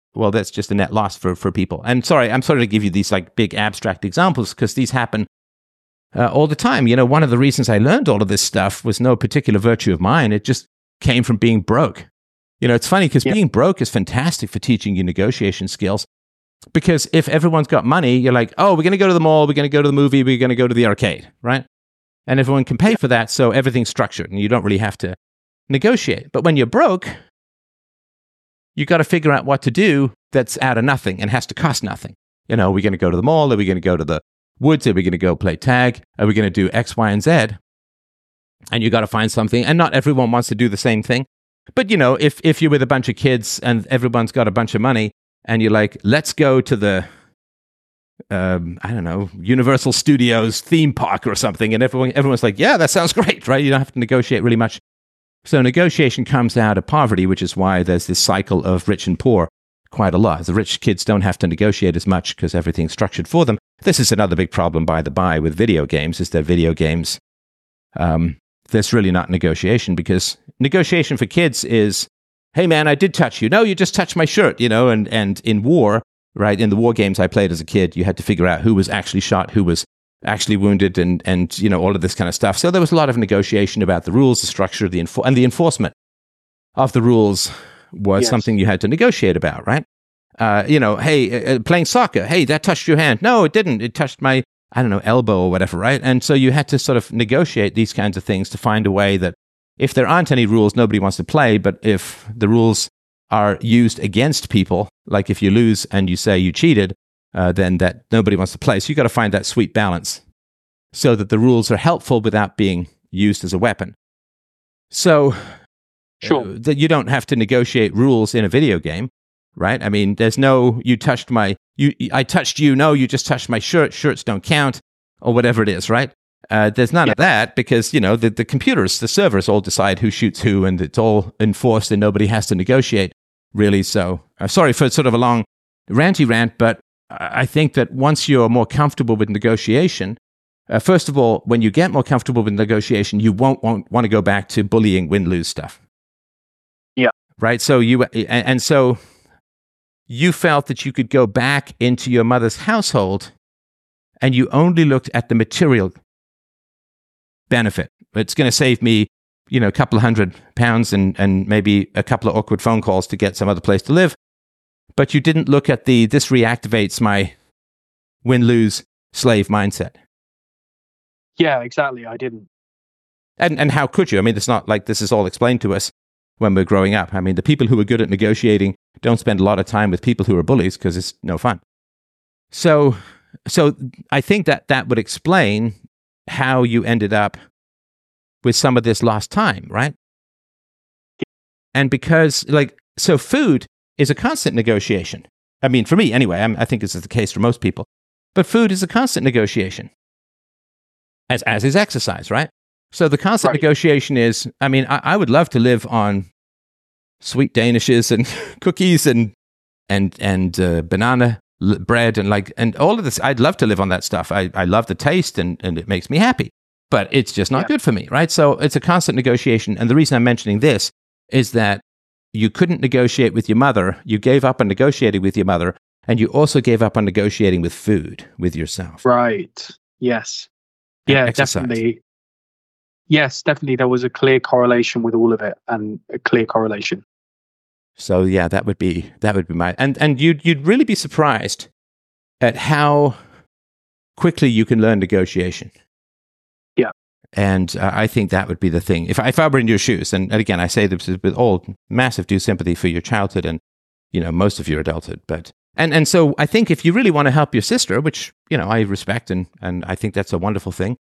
well, that's just a net loss for people. And sorry, I'm sorry to give you these like big abstract examples because these happen all the time. One of the reasons I learned all of this stuff was no particular virtue of mine. It just came from being broke. It's funny because being broke is fantastic for teaching you negotiation skills. Because if everyone's got money, you're like, oh, we're going to go to the mall, we're going to go to the movie, we're going to go to the arcade, right? And everyone can pay for that, so everything's structured, and you don't really have to negotiate. But when you're broke, you got to figure out what to do that's out of nothing and has to cost nothing. We're going to go to the mall, are we going to go to the woods, are we going to go play tag, are we going to do X, Y, and Z? And you got to find something, and not everyone wants to do the same thing. But, if you're with a bunch of kids and everyone's got a bunch of money, and you're like, let's go to the, Universal Studios theme park or something. And everyone's like, yeah, that sounds great, right? You don't have to negotiate really much. So negotiation comes out of poverty, which is why there's this cycle of rich and poor quite a lot. The rich kids don't have to negotiate as much because everything's structured for them. This is another big problem, by the by, with video games, is that video games, there's really not negotiation, because negotiation for kids is, hey man, I did touch you. No, you just touched my shirt, and in war, right, in the war games I played as a kid, you had to figure out who was actually shot, who was actually wounded, and all of this kind of stuff. So there was a lot of negotiation about the rules, the structure, and the enforcement of the rules was something you had to negotiate about, right? Hey, playing soccer, hey, that touched your hand. No, it didn't. It touched my, elbow or whatever, right? And so you had to sort of negotiate these kinds of things to find a way that if there aren't any rules, nobody wants to play. But if the rules are used against people, like if you lose and you say you cheated, then that nobody wants to play. So you got to find that sweet balance so that the rules are helpful without being used as a weapon. So that you don't have to negotiate rules in a video game, right? I mean, there's no, I touched you. No, you just touched my shirt. Shirts don't count, or whatever it is, right? There's none of that, because, the computers, the servers all decide who shoots who, and it's all enforced and nobody has to negotiate, really. So sorry for sort of a long ranty rant, but I think that once you're more comfortable with negotiation, first of all, when you get more comfortable with negotiation, you won't want to go back to bullying, win-lose stuff. Yeah. Right? So so you felt that you could go back into your mother's household and you only looked at the material benefit. It's going to save me, a couple of £100 and maybe a couple of awkward phone calls to get some other place to live. But you didn't look at this reactivates my win-lose slave mindset. Yeah, exactly. I didn't. And how could you? I mean, it's not like this is all explained to us when we're growing up. I mean, the people who are good at negotiating don't spend a lot of time with people who are bullies because it's no fun. So I think that would explain how you ended up with some of this lost time, right? And because, so food is a constant negotiation. I mean, for me anyway, I think this is the case for most people. But food is a constant negotiation, as is exercise, right? So the constant negotiation is, I mean, I would love to live on sweet danishes and cookies and banana bread and all of this. I'd love to live on that stuff. I love the taste and it makes me happy. But it's just not good for me, right? So it's a constant negotiation. And the reason I'm mentioning this is that you couldn't negotiate with your mother. You gave up on negotiating with your mother. And you also gave up on negotiating with food, with yourself. Right. Yes. Yeah, definitely. Yes, definitely. There was a clear correlation with all of it, and a clear correlation. So yeah, that would be my, and you'd really be surprised at how quickly you can learn negotiation. Yeah. And I think that would be the thing. If I were in your shoes, and again, I say this with all massive due sympathy for your childhood and, most of your adulthood, but, and so I think if you really want to help your sister, which, I respect and I think that's a wonderful thing,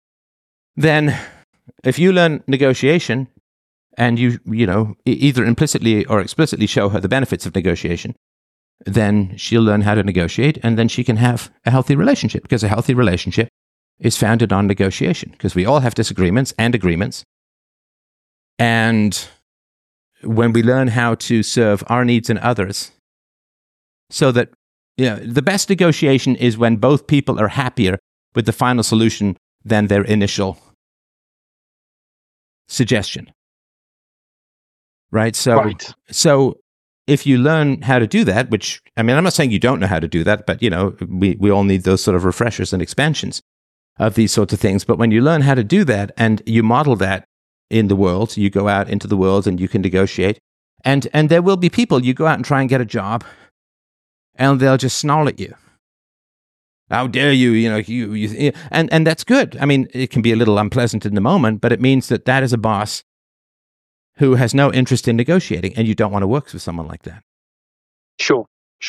then if you learn negotiation and you either implicitly or explicitly show her the benefits of negotiation, then she'll learn how to negotiate, and then she can have a healthy relationship, because a healthy relationship is founded on negotiation, because we all have disagreements and agreements. And when we learn how to serve our needs and others, so that, the best negotiation is when both people are happier with the final solution than their initial suggestion. Right? So if you learn how to do that, which, I mean, I'm not saying you don't know how to do that, but, we all need those sort of refreshers and expansions of these sorts of things. But when you learn how to do that and you model that in the world, you go out into the world and you can negotiate. And there will be people, you go out and try and get a job, and they'll just snarl at you. How dare you, and that's good. I mean, it can be a little unpleasant in the moment, but it means that is a boss who has no interest in negotiating, and you don't want to work with someone like that. Sure.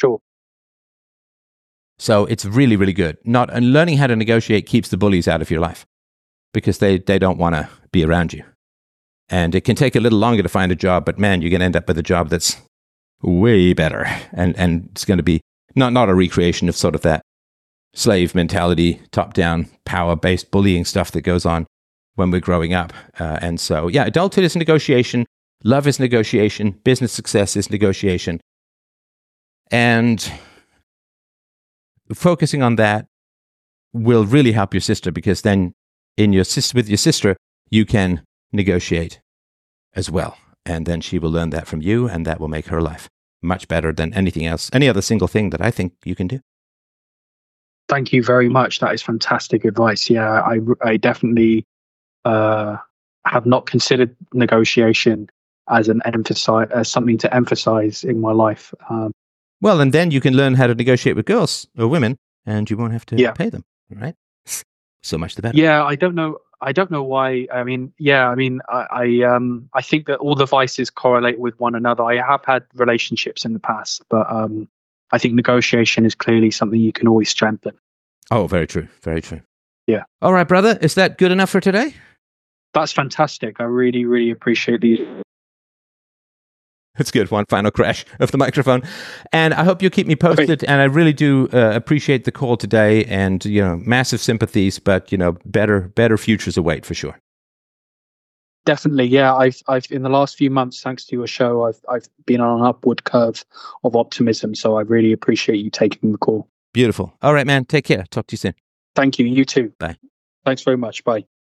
So it's really, really good. And learning how to negotiate keeps the bullies out of your life because they don't want to be around you. And it can take a little longer to find a job, but man, you're going to end up with a job that's way better. And it's going to be not a recreation of sort of that slave mentality, top-down, power-based bullying stuff that goes on when we're growing up. And so, yeah, adulthood is negotiation. Love is negotiation. Business success is negotiation. And focusing on that will really help your sister, because then with your sister, you can negotiate as well. And then she will learn that from you, and that will make her life much better than anything else, any other single thing that I think you can do. Thank you very much. That is fantastic advice. Yeah, I definitely have not considered negotiation as something to emphasize in my life. Well, and then you can learn how to negotiate with girls or women, and you won't have to pay them, right? So much the better. Yeah, I don't know why. I think that all the vices correlate with one another. I have had relationships in the past, but I think negotiation is clearly something you can always strengthen. Oh, very true. Very true. Yeah. All right, brother. Is that good enough for today? That's fantastic. I really, really appreciate these. That's good. One final crash of the microphone. And I hope you'll keep me posted. Okay. And I really do appreciate the call today, and, massive sympathies, but, better futures await for sure. Definitely. Yeah. I've in the last few months, thanks to your show, I've been on an upward curve of optimism. So I really appreciate you taking the call. Beautiful. All right, man. Take care. Talk to you soon. Thank you. You too. Bye. Thanks very much. Bye.